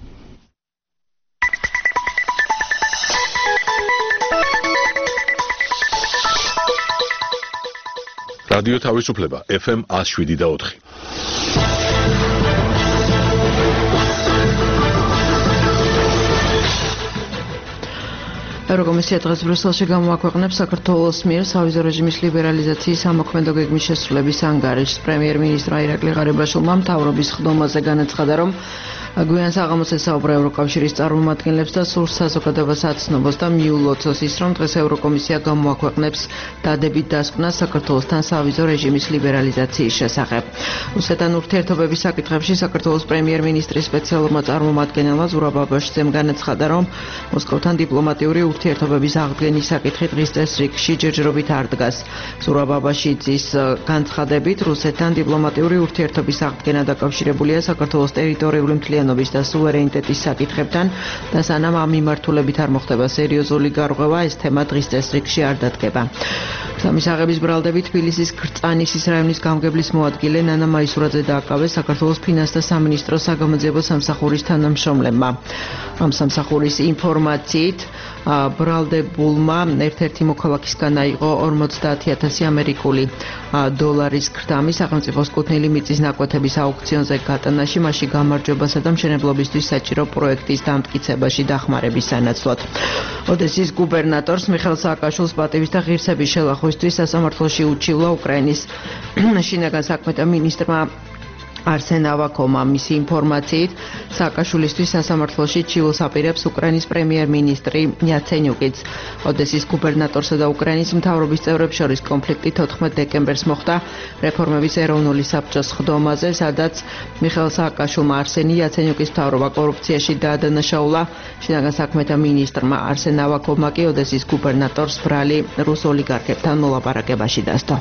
რადიო თავისუფლება FM 107.4. ევროკომისია დღეს ბრიუსელში გამოაქვეყნებს საქართველოს მიერ სავიზო რეჟიმის ლიბერალიზაციის ამოქმედო გეგმის შესრულების ანგარიშს. პრემიერ-მინისტრმა ირაკლი ღარიბაშვილმა მთავრობის ხდომაზე განაცხადა, რომ გვიან საღამოს ესაუბრა ევროკავშირის წარმომადგენლებს და სურს საზოგადოებას აცნობს და მიულოცოს ის, რომ დღეს ევროკომისია გამოაქვეყნებს დადებით დასკვნას საქართველოსთან სავიზო რეჟიმის ლიბერალიზაციის შესახებ. რუსეთთან ურთიერთობების საკითხებში საქართველოს პრემიერ-მინისტრის სპეციალურმა წარმომადგენელმა ზურაბ აბაშიძემ განაცხადა, რომ მოსკოვთან დიპლომატიური ურთიერთობების აღდგენის საკითხი დღის წესრიგში ჯერჯერობით არ დგას. ზურაბ აბაშიძის განცხადებით, რუსეთთან დიპლომატიური ურთიერთობის აღდგენა დაკავშირებულია საქართველოს ტერიტორიული მთლიანობის და სუვერენიტეტის საკითხებთან და სანამ ამ მიმართულებით არ მოხდება სერიოზული გარღვევა, ეს თემა დღის წესრიგში არ დადგება. სამისაღების ბრალდებით თბილისის ქრწანისის რაიონის გამგებლის მოადგილე ნანა მაისურაძე დააკავეს საქართველოს ფინანსთა სამინისტროს საგამოძიებო სამსახურის თანამშრომლებმა. ამ სამსახურის ინფორმაციით ბრალდებულმა ერთ-ერთი მოქალაქისგან აიღო 50,000 ამერიკული დოლარის ქრთამი სახელმწიფოს კუთვნილი მიწის ნაკვეთების აუქციონზე გატანაში, მასში გამარჯვებასა და მშენებლობისთვის საჭირო პროექტის დამტკიცებაში დახმარების სანაცვლოდ. ოდესის გუბერნატორს მიხეილ სააკაშვილს პატივის და ღირსების შელახვისთვის სასამართლოში უჩივლა უკრაინის შინაგან საქმეთა მინისტრმა არსენ ავაკოვმა. მისი ინფორმაციით, სააკაშვილისთვის სასამართლოში ჩივლს აპირებს უკრაინის პრემიერ-მინისტრი იაცენიუკიც. ოდესის გუბერნატორსა და უკრაინის მთავრობის წევრებს შორის კონფლიქტი 14 დეკემბერს მოხდა რეფორმების ეროვნული საბჭოს ხდომაზე, სადაც მიხეილ სააკაშვილმა არსენი იაცენიუკის მთავრობა კორუფციაში დაადანაშაულა. შინაგან საქმეთა მინისტრმა არსენ ავაკოვმა კი ოდესის გუბერნატორს ბრალი რუს ოლიგარქებთან მოლაპარაკებაში დასდო.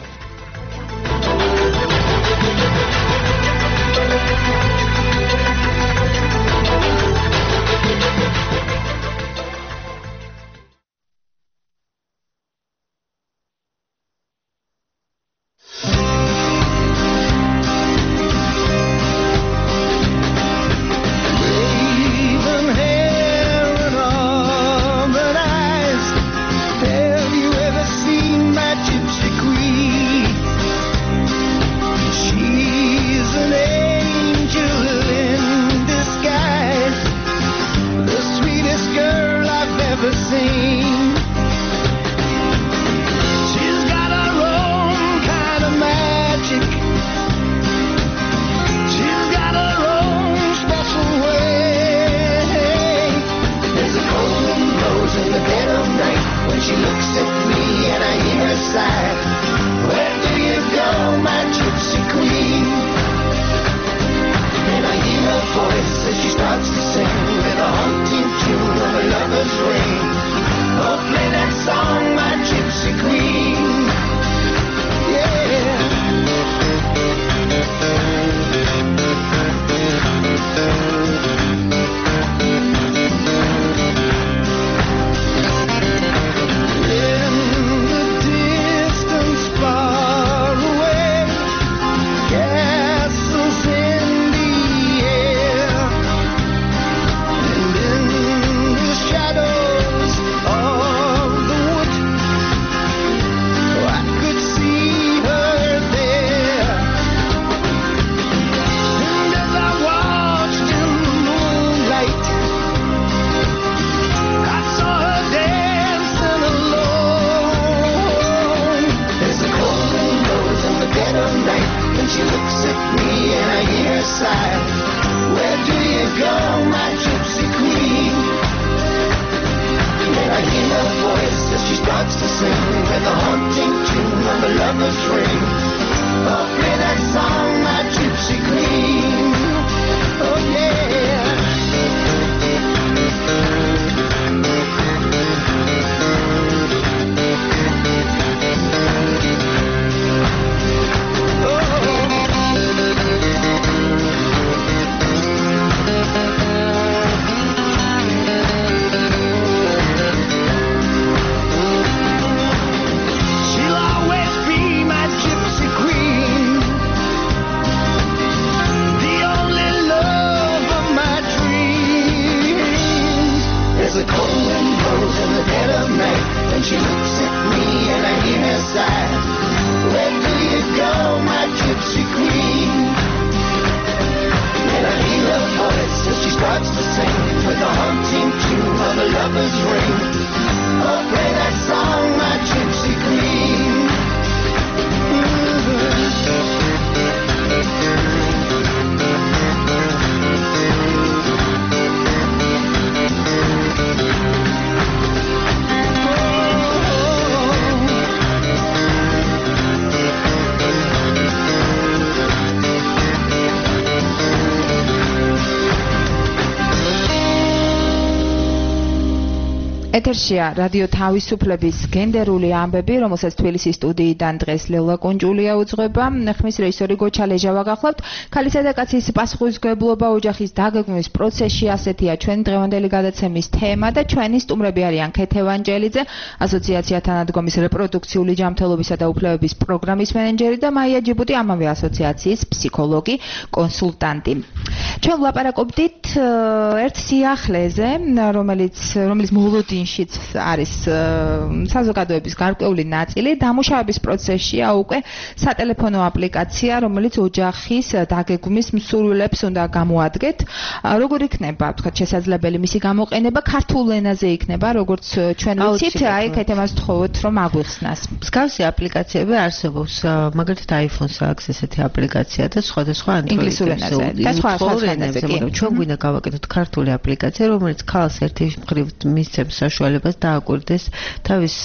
ეთერშია რადიო თავისუფლების გენდერული ამბები, რომელსაც თბილისის სტუდიიდან დღეს ლევლა კონჯულია უძღვება. ხმის რეჟისორი გოჩა ლეჟავა გახლავთ. ქალისა და კაცის პასუხისმგებლობა ოჯახის დაგეგმვის პროცესში, ასეთია ჩვენი დღევანდელი გადაცემის თემა და ჩვენი სტუმრები არიან ქეთე ვანჯელიძე, ასოციაცია თანადგომის რეპროდუქციული ჯანმრთელობისა და უფლებების პროგრამის მენეჯერი და მაია ჯიბუტი, ამავე ასოციაციის ფსიქოლოგი, კონსულტანტი. ჩვენ ვლაპარაკობდით ერთ სიახლეზე, რომელიც მოლოდინშიც არის საზოგადოების გარკვეული ნაწილი, დამუშავების პროცესშია უკვე სატელეფონო აპლიკაცია, რომელიც ოჯახის დაგეგმვის მსურვილებს უნდა გამოადგეთ. როგორ იქნება, თქვა, შესაძლებელი მისი გამოყენება ქართულ ენაზე იქნება, როგორც ჩვენ ვიცით, აი ქეთემას თხოვოთ, რომ აგვიხსნას. მსგავსი აპლიკაციები არსებობს, მაგალითად iPhone-ს აქვს ესეთი აპლიკაცია და სხვადასხვა ინგლისურ ენაზე და სხვა ენაზე. ჩვენ გვინდა გავაკეთოთ ქართული აპლიკაცია, რომელიც ქალს ერთი მხრივ მისცემს საშუალებას დააკვირდეს თავის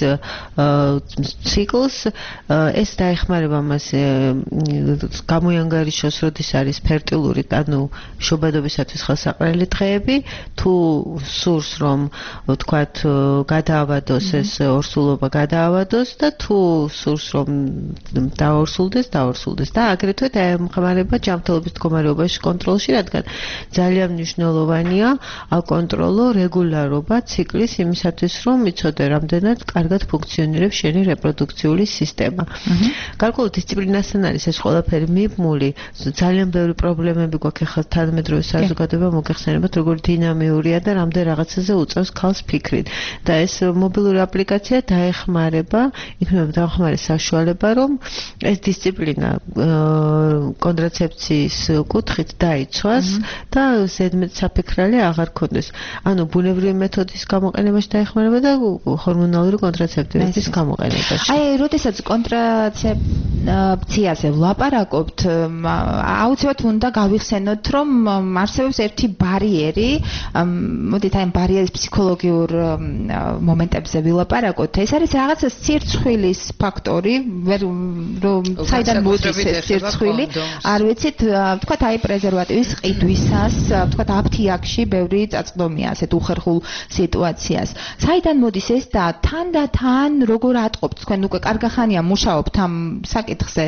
ციკლს, ეს დაეხმარება მას გამოიანგარიშოს, როდის არის ფერტილური, ანუ შობადობისათვის ხელსაყრელი დღეები, თუ სურს რომ ვთქვათ გადაავადოს ეს ორსულობა გადაავადოს და თუ სურს რომ დაორსულდეს და აგრეთვე დაემყარება ჯანმრთელობის მდგომარეობაში კონტროლში, რადგან ძალიან მნიშვნელოვანია აკონტროლო რეგულარობა ციკლის იმისათვის, რომ იცოდე რამდენად კარგად ფუნქციონირებს შენი რეპროდუქციული სისტემა. გარკვეულ დისციპლინასთან არის ეს ყველაფერი მიბმული, ძალიან ბევრი პრობლემები გვაქვს ახლა თანამედროვე საზოგადოება მოგეხსენებათ, როგორ დინამიურია და რამდენ რაღაცაზე უწევს ქალს ფიქრით. და ეს მობილური აპლიკაცია დაეხმარება, იქნება დაეხმარე საშუალება, რომ ეს დისციპლინა კონტრაცეფციის კუთხით დაიცვას და ზედმეტ საფიქრალი აღარ ქონდეს. ანუ ბუნებრივი მეთოდის გამოყენებაში დაეხმარება და ჰორმონალური კონტრაცეპტივების გამოყენებაში. აი, როდესაც კონტრაცეფციაზე ვლაპარაკობთ, აუცილებლად უნდა გავიხსენოთ, რომ არსებობს ერთი ბარიერი, მოდით აი ბარიერის ფსიქოლოგიურ მომენტებზე ვილაპარაკოთ. ეს არის რაღაცა სირცხვილის ფაქტორი, რომ საიდან მოდის ეს სირცხვილი, არ ვიცით, ვთქვათ აი პრეზერვატივის ყიდვისას, ვთქვათ აფთიაქში ბევრი წაწკდომია ასეთ უხერხულ სიტუაციას. საიდან მოდის ეს და თან როგორ ატყობთ თქვენ უკვე კარგახანია მუშაობთ ამ საკითხზე,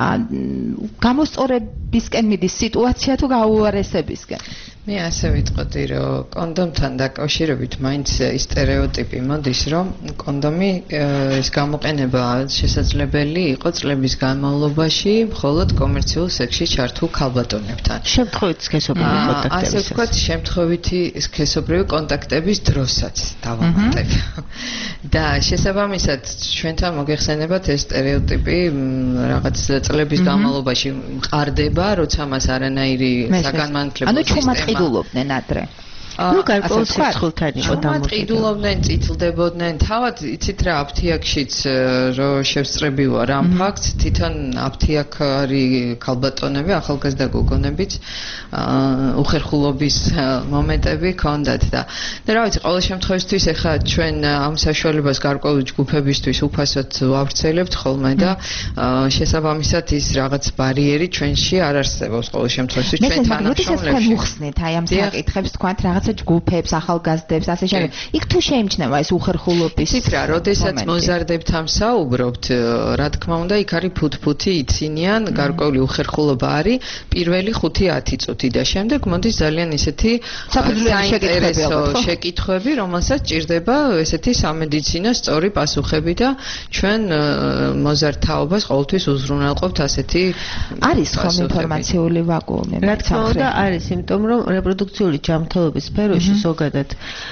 გამოსწორებისკენ მიდის სიტუაცია თუ გაუარესებისკენ? მე ასე ვიტყოდი, რომ კონდომთან დაკავშირებით მაინც სტერეოტიპი მოდის, რომ კონდომი ეს გამოყენება შესაძლებელი იყო წლების განმავლობაში მხოლოდ კომერციულ სექსში ჩართულ ქალბატონებთან. შემთხვევით სქესობრივი კონტაქტების. ასე ვთქვათ, შემთხვევითი სქესობრივი კონტაქტების დროსაც დავამატებ. და შესაბამისად, ჩვენთან მოგეხსენებათ ეს სტერეოტიპი რაღაც წლების განმავლობაში მყარდება, როცა მას არანაირი საგანმანათლებლო სისტემა ყიდულობდნენ ადრე. ნუ გარკვეულ სიცხულთან იყო დამოკიდებული. ყიდულობდნენ, წითლდებოდნენ. თავად იცით რა, აფთიაქშიც რო შევსწრები ვარ ამ ფაქტს, თვითონ აფთიაქარი ქალბატონები, ახალგაზრდა გოგონებიც უხერხულობის მომენტები ჰქონდათ და რა ვიცი, ყოველ შემთხვევაში ეხლა ჩვენ ამ საშუალებას გარკვეული ჯგუფებისთვის უფასოდ ვავრცელებთ ხოლმე და შესაბამისად ის რაღაც ბარიერი ჩვენში არ არსებობს ყოველ შემთხვევაში ჩვენ თანამშრომლებში. უხსნით აი ამ საკითხებს თქვათ რაღაც ჯგუფებს, ახალგაზრდებს, ასე შემდეგ. იქ თუ შეიმჩნევა ეს უხერხულობის. იცით რა, როდესაც მოზარდებთან საუბრობთ, რა თქმა უნდა, იქ არის ფუთფუთი იცინიან, გარკვეული უხერხულობა არის პირველი 5-10 წუთი და შემდეგ მოდის ძალიან ისეთი საინტერესო შეკითხვები, რომელსაც ჭირდება ესეთი სამედიცინო სწორი პასუხები და ჩვენ მოზარდ თაობას ყოველთვის უზრუნველყოფთ ასეთი არის ხომ ინფორმაციული ვაკუუმი. რა თქმა უნდა, არის, იმიტომ რომ რეპროდუქციული ჯანმრთელობის სფეროში ზოგადად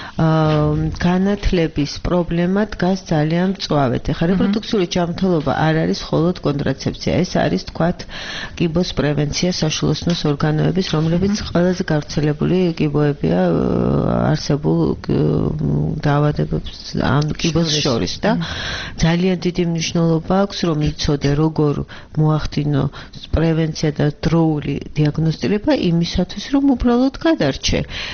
განათლების პრობლემა დგას ძალიან მწვავედ. ეხლა რეპროდუქციული ჯანმრთელობა არ არის მხოლოდ კონტრაცეფცია, ეს არის თქვათ კიბოს პრევენცია, საშუალოსნოს ორგანოების, რომლებიც ყველაზე გავრცელებული კიბოებია არსებულ დაავადებებს ამ კიბოს შორის და ძალიან დიდი მნიშვნელობა აქვს, რომ იცოდე როგორ მოახდინო პრევენცია და დროული დიაგნოსტირება იმისათვის, რომ უბრალოდ გადარჩე და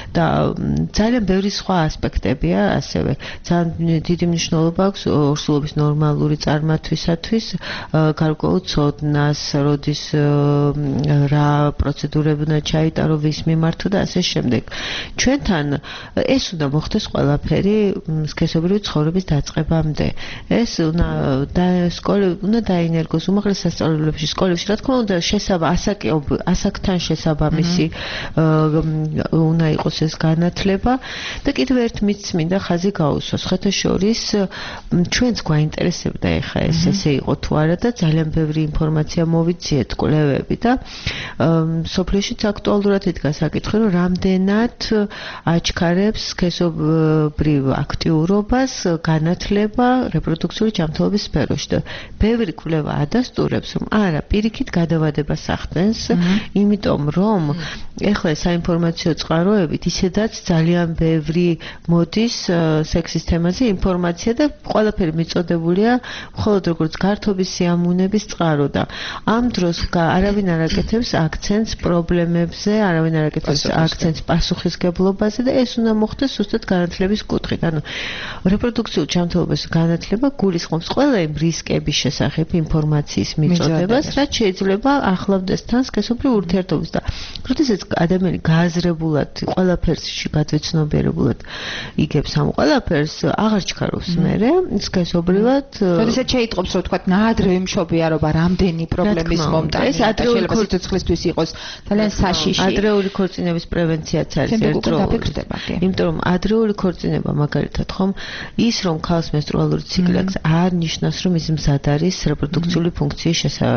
ძალიან ბევრი სხვა ასპექტებია, ასევე ძალიან დიდი მნიშვნელობა აქვს ორსულობის ნორმალური წარმართვისათვის, გარკვეულ ცოდნას, როდის რა პროცედურები უნდა ჩაიტარო, ვის მიმართო და ასე შემდეგ. ჩვენთან ეს უნდა მოხდეს ყველაფერი სქესობრივი ცხოვრების დაწყებამდე. ეს უნდა დაინერგოს უმაღლეს სასწავლებლებში, სკოლებში, რა თქმა უნდა, ასაკთან შესაბამისი უნდა იყოს ეს განათლება და კიდევ ერთ მითმინდა ხაზი გაუსვას. ხეთაშორის ჩვენც გვაინტერესებდა ეხა ეს ესე იყო თუ არა და ძალიან ბევრი ინფორმაცია მოვიციეთ, კვლევები და სოფლიოშიც აქტუალურად იდგა საკითხი, რომ რამდენად აჩქარებს სქესობრივ აქტიურობას განათლება რეპროდუქციული ჯანმრთელობის სფეროში და ბევრი კვლევა ადასტურებს, რომ არა, პირიქით გადავადებას ახდენს, იმიტომ რომ ეხლა საინფორმაციო წყაროებით ისედაც ძალიან ბევრი მოდის სექსის თემაზე ინფორმაცია და ყველაფერი მიწოდებულია მხოლოდ როგორც გართობის სიამოვნების წყარო და ამ დროს არავინ არ აკეთებს აქცენტს პრობლემებზე, არავინ არ აკეთებს აქცენტს პასუხისგებლობაზე და ეს უნდა მოხდეს ზუსტად განათლების კუთხით. ანუ რეპროდუქციულ ჯანმრთელობის განათლება გულისხმობს ყველა იმ რისკების შესახებ ინფორმაციის მიწოდებას, რაც შეიძლება ახლავდეს თან სქესობრივ ურთიერთობას და როდესაც ადამიანი გააზრებულად ყველაფერსში გადაცნობიერებულად იგებს ამ ყველაფერს, აღარ ჩქარობს მერე სქესობრივად. როდესაც შეიტყობს, რომ თქვა ნაადრევი მშობიარობა რამდენი პრობლემის მომტანი, ეს შეიძლება სიცოცხლისთვის იყოს ძალიან საშიში. ადრეული ქორწინების პრევენციაც არის ერთდროულად. იმიტომ რომ ადრეული ქორწინება მაგალითად ხომ ის რომ ქალს მენსტრუალური ციკლი აქვს არ ნიშნავს რომ ის მზად არის რეპროდუქციული ფუნქციის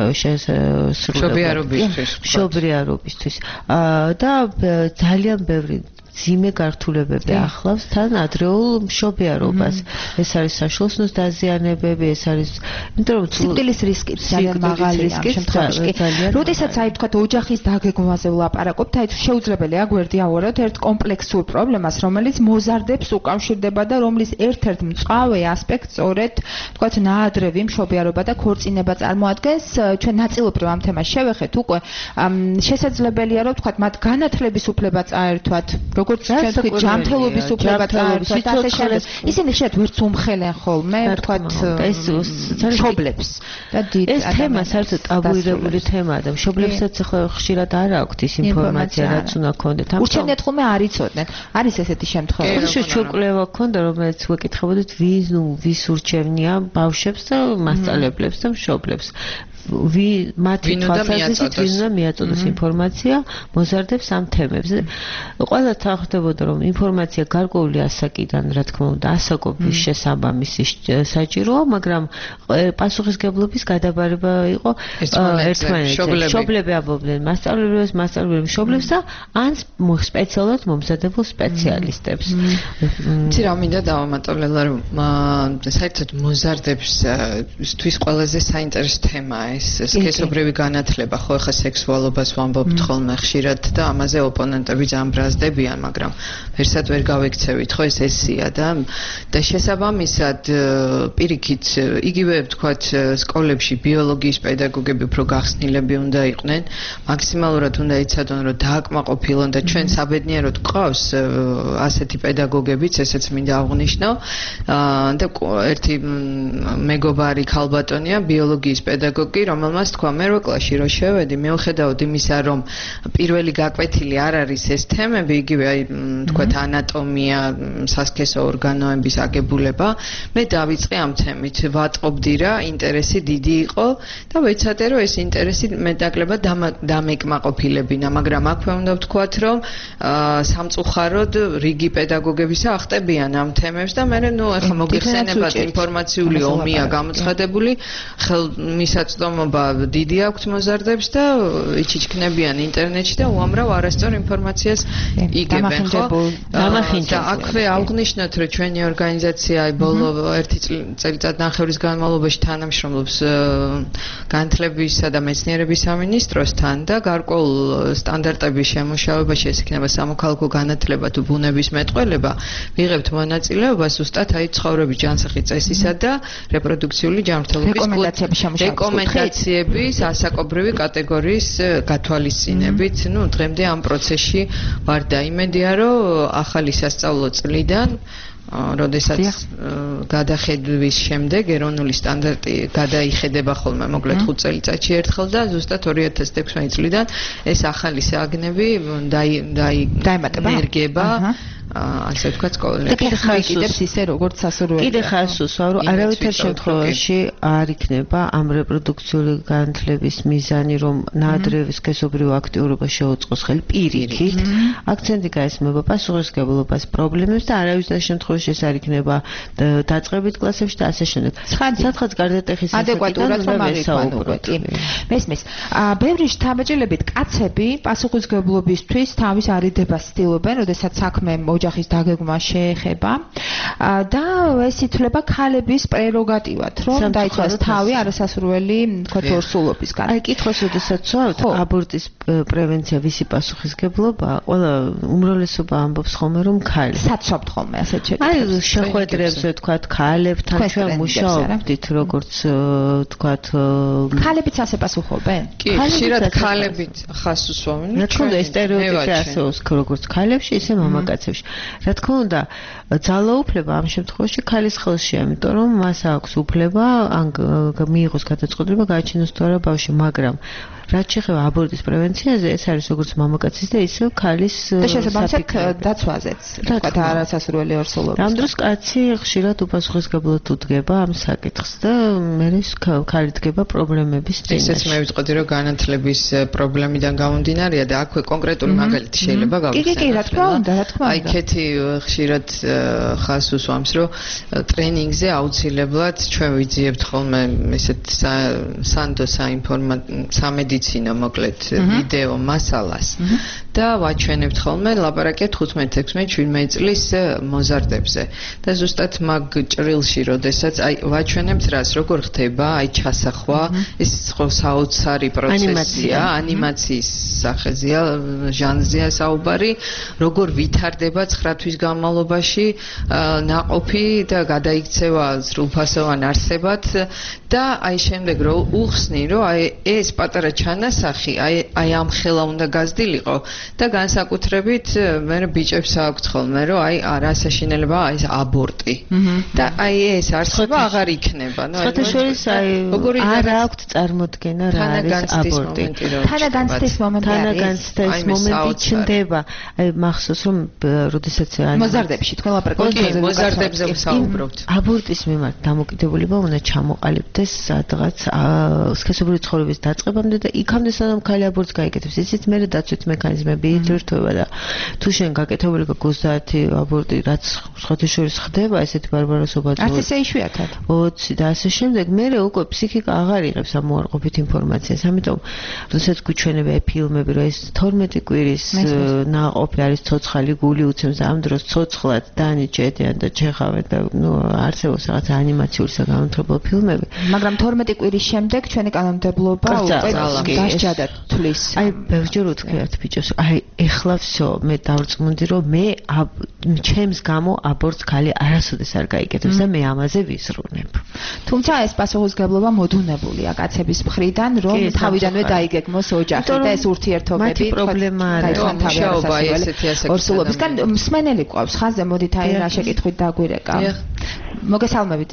მშობიარობისთვის. და ძალიან ბევრი ძიმე გართულებები ახლავს თან ადრეულ მშობიარობას. ეს არის საშუალოსნოს დაზიანებები, ეს არის იმიტომ რომ სიკვდილის რისკი ძალიან მაღალი ამ შემთხვევაში. როდესაც აი თქვა ოჯახის დაგეგმვაზე ვლაპარაკობთ, აი შეუძლებელია გვერდიავაროთ ერთ კომპლექსურ პრობლემას, რომელიც მოზარდებს უკავშირდება და რომლის ერთ-ერთ მწვავე ასპექტს სწორედ თქვა ნაადრევი მშობიარობა და ქორწინება წარმოადგენს. ჩვენ ნაწილობრივ ამ თემას შევეხეთ უკვე. შესაძლებელია რომ თქვა მათ განათლების უფლება წაერთვათ, როგორც ჩვენ თქვით, ჯანმრთელობის უფლება წაერთვათ, ასე შემდეგ. ისინი შეათ ვერც უმხელენ ხოლმე, თქვა ეს მშობლებს და დიდ ეს თემა საერთოდ ტაბუირებული თემაა და მშობლებსაც ახლა ხშირად არ აქვთ ის ინფორმაცია, რაც უნდა ქონდეთ. ურჩევნიათ ხოლმე არ იცოდნენ. არის ესეთი შემთხვევა. ჩვენ კვლევა ქონდა, რომელიც ვეკითხებოდით, ვის ურჩევნია ბავშვებს და მასწავლებლებს და მშობლებს. მათი თვალსაზრისით ვინ უნდა მიაწოდოს ინფორმაცია მოზარდებს ამ თემებზე. ყველა თანხმდებოდა რომ ინფორმაცია გარკვეული ასაკიდან, რა თქმა უნდა, ასაკობის შესაბამისი საჭიროა, მაგრამ პასუხისგებლობის გადაბარება იყო ერთმანეთზე. მშობლები ამბობდნენ მასწავლებლებს, მასწავლებლები მშობლებს და ან სპეციალურად მომზადებულ სპეციალისტებს. რა მინდა დავამატებლა რომ საერთოდ მოზარდებს თვის ყველაზე საინტერესო თემაა ეს სქესობრივი განათლება, ხო ახლა სექსუალობას ვამბობთ ხოლმე ხშირად და ამაზე ოპონენტები ძალიან ბრაზდებიან, მაგრამ ვერსად ვერ გავექცევით, ხო ეს ესია და შესაბამისად პირიქით იგივე ვთქვათ სკოლებში ბიოლოგიის პედაგოგები უფრო გახსნილები უნდა იყვნენ, მაქსიმალურად უნდა იცოდონ რომ დააკმაყოფილონ და ჩვენ საბედნიეროდ გვყავს ასეთი პედაგოგებიც, ესეც მინდა აღვნიშნო და ერთი მეგობარი ქალბატონია ბიოლოგიის პედაგოგი, რომელმაც თქვა მე რო კლასში რო შევედი, მიუხედავად იმისა, რომ პირველი გაკვეთილი არ არის ეს თემები, იგივე აი თქვათ ანატომია, სასქესო ორგანოების აგებულება, მე დავიწყე ამ თემით, ვატყობდი რა, ინტერესი დიდი იყო და ვეცადე რომ ეს ინტერესი მეტნაკლებად დამეკმაყოფილებინა, მაგრამ აქვე უნდა ვთქვათ, რომ სამწუხაროდ რიგი პედაგოგებისა ახტებიან ამ თემებს და მე ნუ ახლა მოგიხსენებათ ინფორმაციული ომია გამოცხადებული, ხელმისაწვდომობა დიდი აქვს მოზარდებს და იჩიჩქნებიან ინტერნეტში და უამრავ არასწორ ინფორმაციას იგებენ, ხო? და აქვე აღნიშნოთ, რომ ჩვენი ორგანიზაცია ბოლო ერთი წელიწად ნახევრის განმავლობაში თანამშრომლობს განათლებისა და მეცნიერების სამინისტროსთან და გარკვეულ სტანდარტების შემუშავებაში, ეს იქნება სამოქალაქო განათლება თუ ბუნების მეტყველება, ვიღებთ მონაწილეობას ზუსტად აი ცხოვრების ჯანსაღი წესისა და რეპროდუქციული ჯანმრთელობის რეკომენდაციების შემუშავების ოპერაციების ასაკობრივი კატეგორიის გათვალისწინებით, დღემდე ამ პროცესში ვარ და იმედია, რომ ახალი სასწავლო წლიდან როდესაც გადახედვის შემდეგ ეროვნული სტანდარტი გადაიხედება ხოლმე მოკლედ 5 წელიწადში ერთხელ და ზუსტად 2016 წლიდან ეს ახალი საგნები დაემატება ასე ვთქვათ სკოლებში. კიდე ხარჯებს ისე როგორც სასურველი. კიდე ხარს უსვავ, რომ არავითარ შემთხვევაში არ იქნება ამ რეპროდუქციული განათლების მიზანი, რომ ნაადრევი სქესობრივ აქტიურობა შეუწყოს ხელი პირიქით. აქცენტი გაესმება პასუხისმგებლობას, პრობლემებს და არავითარ შემთხვევაში ეს არ იქნება დაწყებით კლასებში და ასე შემდეგ. სადღაც გარდატეხის ადეკვატურად ვესაუბროთ. მესმის. ბევრი შთაბეჭდილებით კაცები პასუხისმგებლობისთვის თავის არიდებას ცდილობენ, როდესაც საქმე ოჯახის დაგეგმა შეეხება და ეს ითვლება ქალების პრეროგატივად, რომ დაიცვას თავი არასასურველი თქვათ ორსულობისგან. აი კითხოს როდესაც ვსვავთ, აბორტის პრევენცია ვისი პასუხისმგებლობა? ყველა უმრავლესობა ამბობს ხოლმე, რომ ქალი. საცობთ ხოლმე ასეთ შეფერილობას. აი შეხვედრებს ვთქვათ ქალებთან ჩვენ მუშაობდით, როგორც ვთქვათ ქალებიც ასე პასუხობენ? კი, ხშირად ქალებიც ხას უსვამენ. რა თქმა უნდა, სტერეოტიპი ასეულს როგორც ქალებში, ისე მამაკაცებში. რა თქმა უნდა, ძალაუფლება ამ შემთხვევაში ქალის ხელშია, იმიტომ რომ მას აქვს უფლება ან მიიღოს გადაწყვეტილება გააჩინოს თუ არა ბავშვი, მაგრამ რაც შეეხება აბორტის პრევენციაზე, ეს არის როგორც მამაკაცის და ისევ ქალის და შესაბამისად დაცვაზეც, თქვათ არასასურველი ორსულობის. ამ დროს კაცი ხშირად უპასუხისმგებლოდ უდგება ამ საკითხს და მერე ქალი დგება პრობლემების წინაშე. ესეც მე ვიტყოდი, რომ განათლების პრობლემიდან გამომდინარეა და აქვე კონკრეტული მაგალითი შეიძლება გავიხსენოთ. კი, რა თქმა უნდა, რა თქმა უნდა. აი ქეთი ხშირად ხას უსვამს, რომ ტრენინგზე აუცილებლად ჩვენ ვიძიებთ ხოლმე ესეთ სანდო სამედიცინო მოკლედ ვიდეო მასალას და ვაჩვენებთ ხოლმე ლაპარაკია 15-16-17 წლის მოზარდებზე და ზუსტად მაგ ჭრილში როდესაც აი ვაჩვენებთ რას როგორ ხდება აი ჩასახვა ეს საოცარი პროცესია ანიმაციის სახეზეა ჟანრზეა საუბარი როგორ ვითარდება 9 თვის განმავლობაში ნაყოფი და გადაიქცევა სრულფასოვან არსებად და აი შემდეგ რო უხსნი რომ აი ეს პატარა ჩანასახი აი ამ ხელა უნდა გაზრდილიყო და განსაკუთრებით მე ბიჭებს აქვთ ხოლმე რომ აი არასაშინელება აი ეს აბორტი და აი ეს არსება აღარ იქნება ნუ შეხოთაშორის აი არ აქვთ წარმოდგენა რა არის აბორტი თანაგანცდის მომენტი ჩნდება აი მახსოვს რომ როდესაც მოზარდებში თქვენ ლაპარაკობთ მოზარდებზე ვსაუბრობთ აბორტის მიმართ დამოკიდებულება უნდა ჩამოყალიბდეს სადღაც სქესობრივი ცხოვრების დაწყებამდე და იქამდე სანამ ქალი აბორტს გაიკეთებს ისიც მე დაცვით მექანიზმები ირთვება და თუ შენ გაკეთებული გაქვს 30 აბორტი რაც შეხოთაშორის ხდება ესეთი ბარბაროსობა არც ესე იშვიათად 20 და ასე შემდეგ მე უკვე ფსიქიკა აღარ იღებს ამ უარყოფით ინფორმაციას ამიტომ როდესაც გვიჩვენებია ფილმები რომ ეს 12 კვირის ნაყოფი არის ცოცხალი გული უცემს ამ დროს ცოცხლად დანი ჭედიან და ჩეხავენ და ნუ არსებობს რაღაც ანიმაციური საგანმანათლებლო ფილმები მაგრამ 12 კვირის შემდეგ ჩვენი კანონმდებლობა უკვე დასჯადად თulis აი ბევრჯერ ვთქვიათ ბიჭოს აი ეხლა всё მე დავწმუნდი რომ მე ჩემს გამო აბორტს ქალი არასოდეს არ გაიკეთებს და მე ამაზე ვიზრუნებ თუმცა ეს პასუხისმგებლობა მოდუნებულია კაცების მხრიდან რომ თავიდანვე დაიგეგმოს ოჯახი და ეს ურთიერთობები პრობლემა არის მუშაობა ესეთი ასაკის ორსულობისგან მსმენელი ყავს ხაზზე მოდით აი რა შეკითხვით დაგვირეკა მოგესალმებით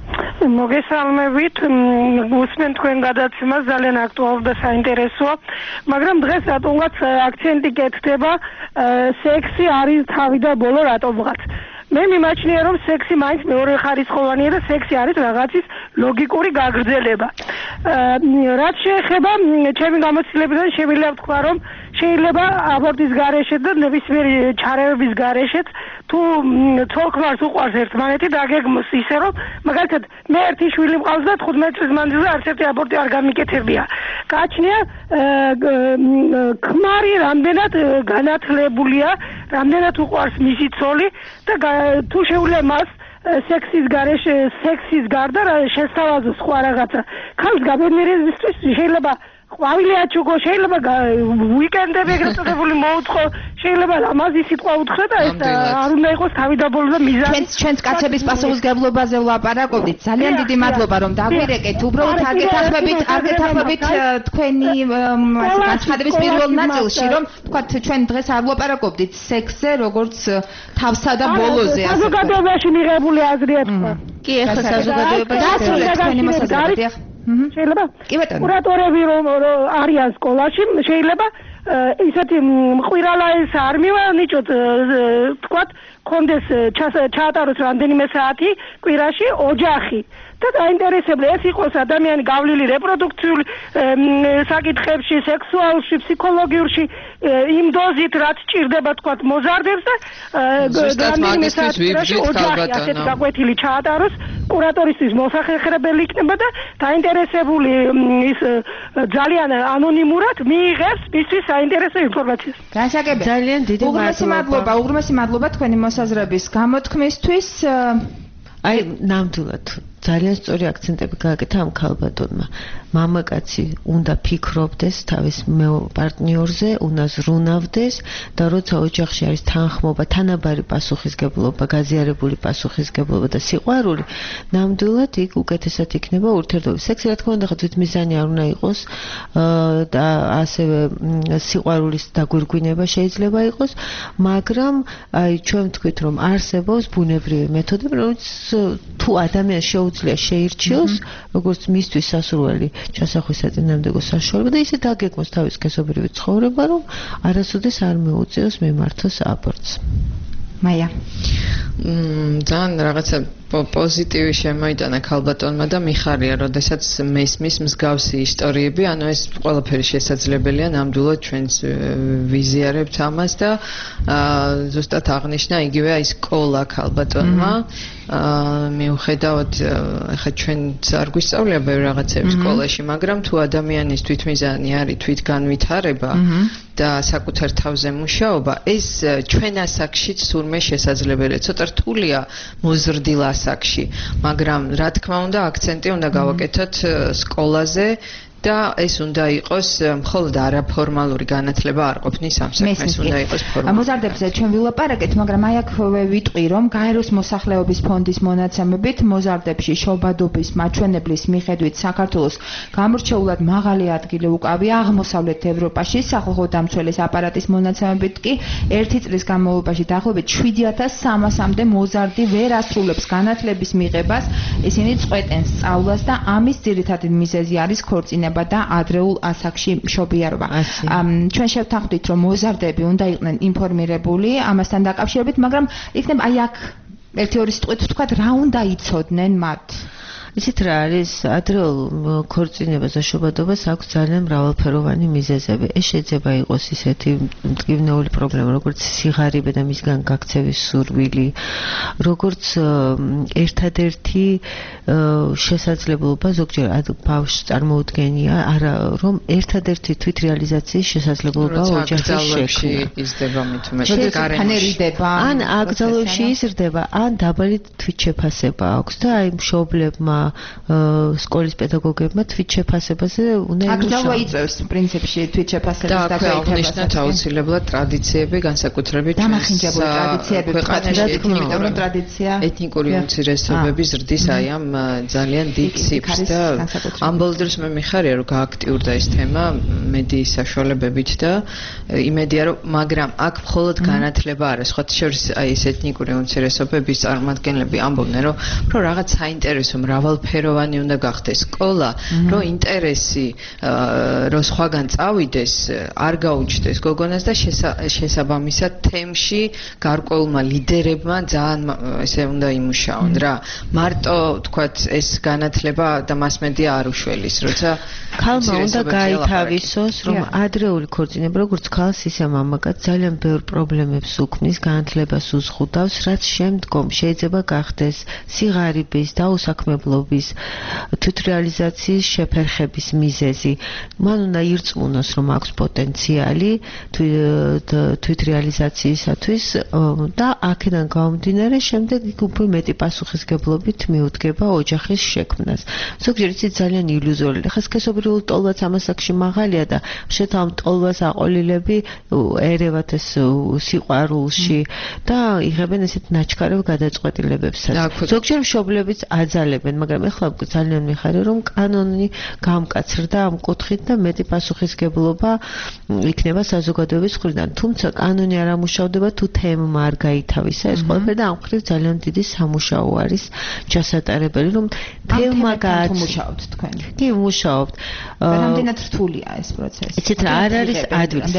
მოგესალმებით უსმენ თქვენ გადაცემას ძალიან აქტუალური და საინტერესოა მაგრამ დღეს რატომღაც აქცენტი კეთდება სექსი არის თავი და ბოლო რატომღაც მე მიმაჩნია რომ სექსი მაინც მეორე ხარისხოვანია და სექსი არის რაღაცის ლოგიკური გაგრძელება რაც შეეხება ჩემი გამოცდილებიდან შემიძლია ვთქვა რომ შეიძლება აბორტის გარეშე და ნებისმიერი ჩარევების გარეშეც თუ თოლქმარს უყვარს ერთმანეთი დაგეგმოს ისე რომ მაგალითად მე ერთი შვილი მყავს და 15 წლის მანძილზე არც ერთი აბორტი არ გამიკეთებია გააჩნია ქმარი რამდენად განათლებულია რამდენად უყვარს მისი ცოლი და თუ შეუძლია მას სექსის გარდა შესთავაზოს სხვა რაღაცა ქალს გაბედნიერებისთვის შეიძლება ყვავილი აჩუქო, შეიძლება უიკენდები ეგრეთ წოდებული მოუთხო, შეიძლება ამაზი სიტყვა უთხრა და ეს არ უნდა იყოს თავიდაბოლო და მიზანი. ჩვენს კაცების პასუხისგებლობაზე ვლაპარაკობდით. ძალიან დიდი მადლობა რომ დაგვირეკეთ. უბრალოდ არ გეთანხმებით თქვენი განცხადების პირველ ნაწილში, რომ თქვათ ჩვენ დღეს არ ვლაპარაკობდით სექსზე, როგორც თავსა და ბოლოზე. საზოგადოებაში მიღებული აზრია თქვა. კი, ახლა საზოგადოებაში დასრულეთ თქვენი მოსაზრება. შეიძლება კურატორები რომ არიან სკოლაში, შეიძლება ისეთი მყირალა ეს არ მივა ნიჭოთ თქვათ კონდეს ჩაატაროს რამდენიმე საათი კვირაში ოჯახი და დაინტერესებული ეს იყოს ადამიანი გავლილი რეპროდუქციული საკითხებში, სექსუალურში, ფსიქოლოგიურში იმ დოზით რაც ჭირდება თქვათ მოზარდებს და რამდენიმე საათი ოჯახი ასეთ გაკვეთილი ჩაატაროს კურატორისთვის მოსახერხებელი იქნება და დაინტერესებული ის ძალიან ანონიმურად მიიღებს მისთვის საინტერესო ინფორმაციას. განსაკუთრებით ძალიან დიდი მადლობა. უღრმესი მადლობა თქვენი მოსაზრების გამოთქმისთვის. აი ნამდვილად ძალიან სწორი აქცენტები გააკეთა ამ ქალბატონმა. მამაკაცი უნდა ფიქრობდეს თავის პარტნიორზე, უნდა ზრუნავდეს და როცა ოჯახში არის თანხმობა, თანაბარი პასუხისგებლობა, გაზიარებული პასუხისგებლობა და სიყვარული, ნამდვილად იქ უკეთესად იქნება ურთიერთობა. სექსი რა თქმა უნდა თვითმიზანი არ უნდა იყოს და ასევე სიყვარულის დაგვირგვინება შეიძლება იყოს, მაგრამ აი ჩვენ ვთქვით რომ არსებობს ბუნებრივი მეთოდები, რომელიც თუ ადამიანს შეუძლია შეირჩიოს, როგორც მისთვის სასურველი ჩასახვის საწინააღმდეგო საშუალება და ისე დაგეგმოს თავის სქესობრივი ცხოვრება, რომ არასოდეს არ მეუწიოს მიმართოს აბორტს. მაია. ძალიან რაღაცა პოზიტივი შემოიტანა ქალბატონმა და მიხარია, როდესაც მესმის მსგავსი ისტორიები, ანუ ეს ყველაფერი შესაძლებელია, ნამდვილად ჩვენს ვიზიარებთ ამას და ზუსტად აღნიშნა იგივე აი სკოლა ქალბატონმა. მიუხედავად ახლა ჩვენც არ გვისწავლია ბევრ რაღაცებს სკოლაში, მაგრამ თუ ადამიანის თვითმიზანი არის თვითგანვითარება და საკუთარ თავზე მუშაობა, ეს ჩვენ ასაკშიც თურმე შესაძლებელია. ცოტა რთულია მოზრდილ ასაკში, მაგრამ რა თქმა უნდა აქცენტი უნდა გავაკეთოთ სკოლაზე და ეს უნდა იყოს მხოლოდ არაფორმალური განათლება არ ყოფნის ამ საქმეს, უნდა იყოს ფორმალური. მოზარდებზე ჩვენ ვილაპარაკეთ, მაგრამ აი აქ ვიტყვი, რომ გაეროს მოსახლეობის ფონდის მონაცემებით მოზარდებში შობადობის მაჩვენებლის მიხედვით საქართველოს გამორჩეულად მაღალი ადგილი უკავია აღმოსავლეთ ევროპაში, სახალხო დამცველის აპარატის მონაცემებით კი ერთი წლის განმავლობაში დაახლოებით 7300-მდე მოზარდი ვერ ასრულებს განათლების მიღებას, ისინი წყვეტენ სწავლას და ამის ძირითადი მიზეზი არის ქორწინება და ადრეულ ასაკში მშობიარობა. ჩვენ შევთანხმდით, რომ მოზარდები უნდა იყვნენ ინფორმირებული ამასთან დაკავშირებით, მაგრამ იქნება აი აქ ერთი ორი სიტყვით ვთქვათ, რა უნდა იცოდნენ მათ? იცით რა არის ადრეულ ქორწინებას და შობადობას აქვს ძალიან მრავალფეროვანი მიზეზები. ეს შეიძლება იყოს ისეთი მტკივნეული პრობლემა, როგორც სიღარიბე და მისგან გაქცევის სურვილი, როგორც ერთადერთი შესაძლებლობა ზოგჯერ ბავშვს წარმოუდგენია, არა რომ ერთადერთი თვითრეალიზაციის შესაძლებლობა ოჯახის შექმნა. იზრდება მithumetes გარემოში. ან აკრძალვებში იზრდება, ან დაბალი თვითშეფასება აქვს და აი მშობლებმა სკოლის პედაგოგებმა თვითშეფასებაზე უნდა იმუშაოს. აკრძალვა იწევს პრინციპში თვითშეფასების და აღნიშნათ აუცილებლად ტრადიციები, განსაკუთრებით დამახინჯებული ტრადიციები, ქვეყანაში ტრადიცია, ეთნიკური უმცირესობები ზრდის აი ამ ძალიან დიდ ციფრს და ამ ბოლო დროს მე მიხარია რომ გააქტიურდა ეს თემა მედიის საშუალებებით და იმედია რომ მაგრამ აქ მხოლოდ განათლება არა, სხვათა შორის აი ეს ეთნიკური უმცირესობების წარმომადგენლები ამბობდნენ რომ რაღაც საინტერესო მრავალფეროვანი უნდა გახდეს სკოლა, რომ ინტერესი რომ სხვაგან წავიდეს, არ გაუჩნდეს გოგონას და შესაბამისად თემში გარკვეულმა ლიდერებმა ძალიან ესე უნდა იმუშაონ რა. მარტო თქვათ ეს განათლება და მასმედია არ უშველის, როცა ქალმა უნდა გაითავისოს, რომ ადრეული ქორწინება როგორც ქალს ისე მამაკაც ძალიან ბევრ პრობლემებს უქმნის, განათლებას უზღუდავს, რაც შემდგომ შეიძლება გახდეს სიღარიბის, დაუსაქმებლო ჯანმრთელობის თვითრეალიზაციის შეფერხების მიზეზი. მან უნდა ირწმუნოს, რომ აქვს პოტენციალი თვითრეალიზაციისათვის და აქედან გამომდინარე შემდეგ იქ უფრო მეტი პასუხისგებლობით მიუდგება ოჯახის შექმნას. ზოგჯერ იცით ძალიან ილუზორია. ხა სქესობრივი ტოლვაც ამას აქში მაღალია და ხშირად ამ ტოლვას აყოლილები ერევათ ეს სიყვარულში და იღებენ ესეთ ნაჩქარევ გადაწყვეტილებებსაც. ზოგჯერ მშობლებიც აძალებენ, მაგრამ ეხლა ძალიან მიხარია, რომ კანონი გამკაცრდა ამ კუთხით და მეტი პასუხისგებლობა იქნება საზოგადოების მხრიდან. თუმცა კანონი არ ამუშავდება თუ თემა არ გაითავისა. ეს ყველაფერი და ამ მხრივ ძალიან დიდი სამუშაო არის ჩასატარებელი, რომ თემა მუშაობთ თქვენ. კი, მუშაობთ. რამდენად რთულია ეს პროცესი? იცით რა არ არის ადვილი.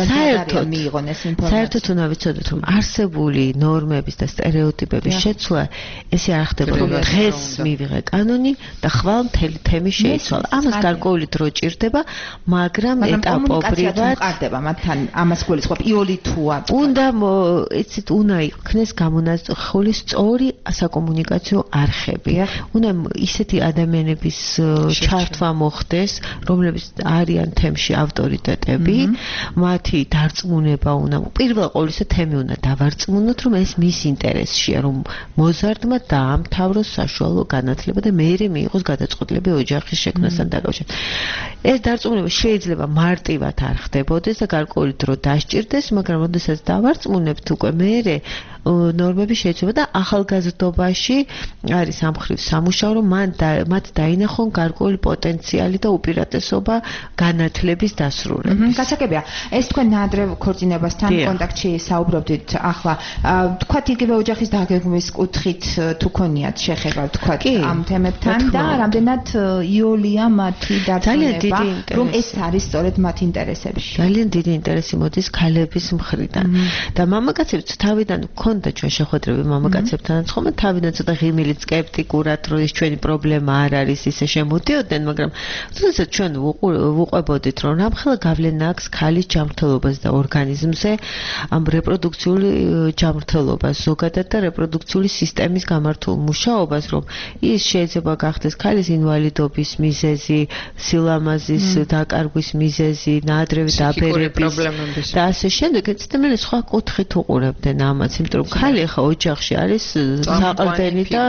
საერთოდ უნდა ვიცოდეთ, რომ არსებული ნორმების და სტერეოტიპების შეცვლა ესე არ ხდება, რომ დღეს მივიღე კანონი და ხვალ მთელი თემი შეიცვალა. ამას გარკვეული დრო ჭირდება, მაგრამ ეტაპობრივად მყარდება მათთან ამას გულისხმობ იოლი თუა. უნდა იცით, უნდა იქნეს გამონაწილებული სწორი საკომუნიკაციო არხები. უნდა ისეთი ადამიანების ჩართვა მოხდეს, რომლებიც არიან თემში ავტორიტეტები, მათი დარწმუნება უნდა პირველ ყოვლისა თემი უნდა დავარწმუნოთ, რომ ეს მის ინტერესშია, რომ მოზარდმა დაამთავროს საშუალო განათლება და მეერე მიიღოს გადაწყვეტილება ოჯახის შექმნასთან დაკავშირებით. ეს დარწმუნება შეიძლება მარტივად არ ხდებოდეს და გარკვეული დრო დასჭირდეს, მაგრამ როდესაც დავარწმუნებთ უკვე მეერე ნორმები შეიძლება და ახალგაზრდობაში არის ამ მხრივ სამუშაო, რომ მათ დაინახონ გარკვეული პოტენციალი და უპირატესობა განათლების დასრულებით. გასაგებია, ეს თქვენ ნაადრევ ქორწინებასთან კონტაქტში საუბრობდით ახლა, თქვათ იგივე ოჯახის დაგეგმვის კუთხით თუ ქონიათ შეხება თქვათ ამ თემებთან და რამდენად იოლია მათი დარწმუნება, რომ ეს არის სწორედ მათ ინტერესებში. ძალიან დიდი ინტერესი მოდის ქალების მხრიდან და მამაკაცებს თავიდან ქონდა ჩვენ შეხვედრები მამაკაცებთანაც ხომ თავიდან ცოტა ღიმილი სკეპტიკურად რომ ეს ჩვენი პრობლემა არ არის ისე შემოდიოდნენ, მაგრამ თუნდაც ჩვენ ვუყვებოდით რომ რამხელა გავლენა აქვს ქალის ჯანმრთელობას და ორგანიზმზე, ამ რეპროდუქციული ჯანმრთელობას ზოგადად და რეპროდუქციული სისტემის გამართულ მუშაობას, რომ ის შეიძლება გახდეს ქალის ინვალიდობის მიზეზი, სილამაზის დაკარგვის მიზეზი, ნაადრევი დაბერების და ასე შემდეგ. ეცდემენ სხვა კუთხით უყურებდნენ ამას, იმიტომ რომ ქალი ახლა ოჯახში არის საყრდენი და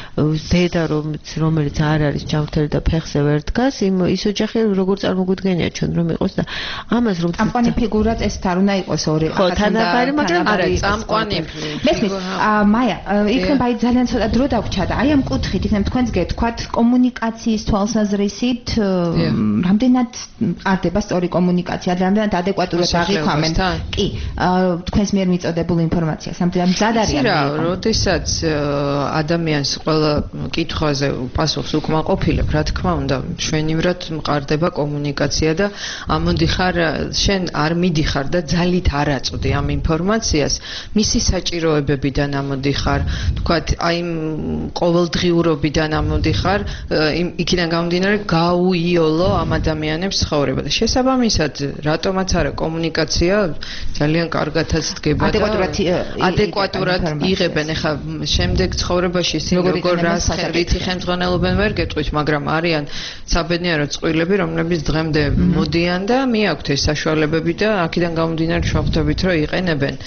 დედა რომელიც არ არის ჯანმრთელი და ფეხზე ვერ დგას, ის ოჯახი როგორ წარმოგვიდგენია ჩვენ რომ იყოს და ამას რომ წამყვანი ფიგურაც ეს არ უნდა იყოს ორი თანაბარი, მაგრამ არა წამყვანი. მესმის, მაია, იქნება ძალიან ცოტა დრო დაგვჭა და აი ამ კუთხით იქნება თქვენს გეთქვათ კომუნიკაციის თვალსაზრისით რამდენად არდება სწორი კომუნიკაცია, რამდენად ადეკვატურად აღიქვამენ. კი, თქვენს მიერ მიწოდებულ ინფორმაციას რამდენად მზად არიან. რა, როდესაც ადამიანს ყველა კითხვაზე პასუხს უკმაყოფილებ, რა თქმა უნდა, შვენივრად მყარდება კომუნიკაცია და ამოდიხარ, შენ არ მიდიხარ და ძალით არ აწვდი ამ ინფორმაციას, მისი საჭიროებებიდან ამოდიხარ, თქვათ, აი ყოველდღიურობიდან ამოდიხარ, იქიდან გამომდინარე გაუიოლო ამ ადამიანებს ცხოვრება და შესაბამისად, რატომაც არა კომუნიკაცია ძალიან კარგათაც დგება და ადეკვატურად იღებენ. ეხლა შემდეგ ცხოვრებაში როგორ რას რითი ხელმძღვანელობენ ვერ გეტყვით, მაგრამ არიან საბედნიერო წყვილები, რომლებიც დღემდე მოდიან და მიაქვთ ეს საშუალებები და აქედან გამომდინარე შევხვდებით, რომ იყენებენ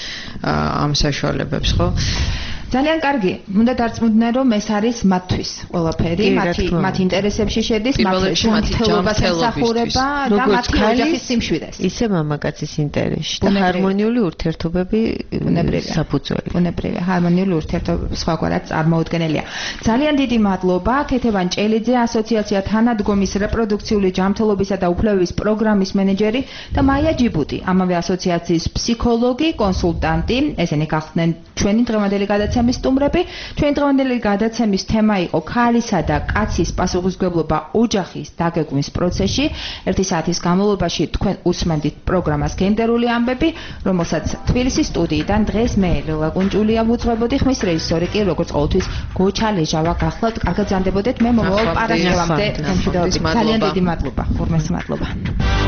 ამ საშუალებებს, ხო? ძალიან კარგი. უნდა დარწმუნდნენ, რომ ეს არის მათთვის ყველაფერი, მათი ინტერესებში შედის, მათი ჯანმრთელობას ემსახურება და მათი ოჯახის სიმშვიდეს. ისე მამაკაცის ინტერესში და ჰარმონიული ურთიერთობები საფუძველი. ბუნებრივია, ჰარმონიული ურთიერთობები სხვაგვარად წარმოუდგენელია. ძალიან დიდი მადლობა ქეთევან ჭელიძე, ასოციაცია თანადგომის რეპროდუქციული ჯანმრთელობისა და უფლებების პროგრამის მენეჯერი და მაია ჯიბუტი, ამავე ასოციაციის ფსიქოლოგი, კონსულტანტი. ესენი გახდნენ ჩვენი დღევანდელი გადაცემა სტუმრები. ჩვენი დღევანდელი გადაცემის თემა იყო ქალისა და კაცის პასუხისმგებლობა ოჯახის დაგეგმვის პროცესში. 1 საათის განმავლობაში თქვენ უსმენდით პროგრამას გენდერული ამბები, რომელსაც თბილისის სტუდიიდან დღეს მე ლელა კუნჭულია ვუძღვებოდი, ხმის რეჟისორი კი როგორც ყოველთვის გოჩა ლეჟავა გახლავთ. კარგად ზანდებოდეთ, მე მომავალ პარასკევამდე. ძალიან დიდი მადლობა. ურმეს მადლობა.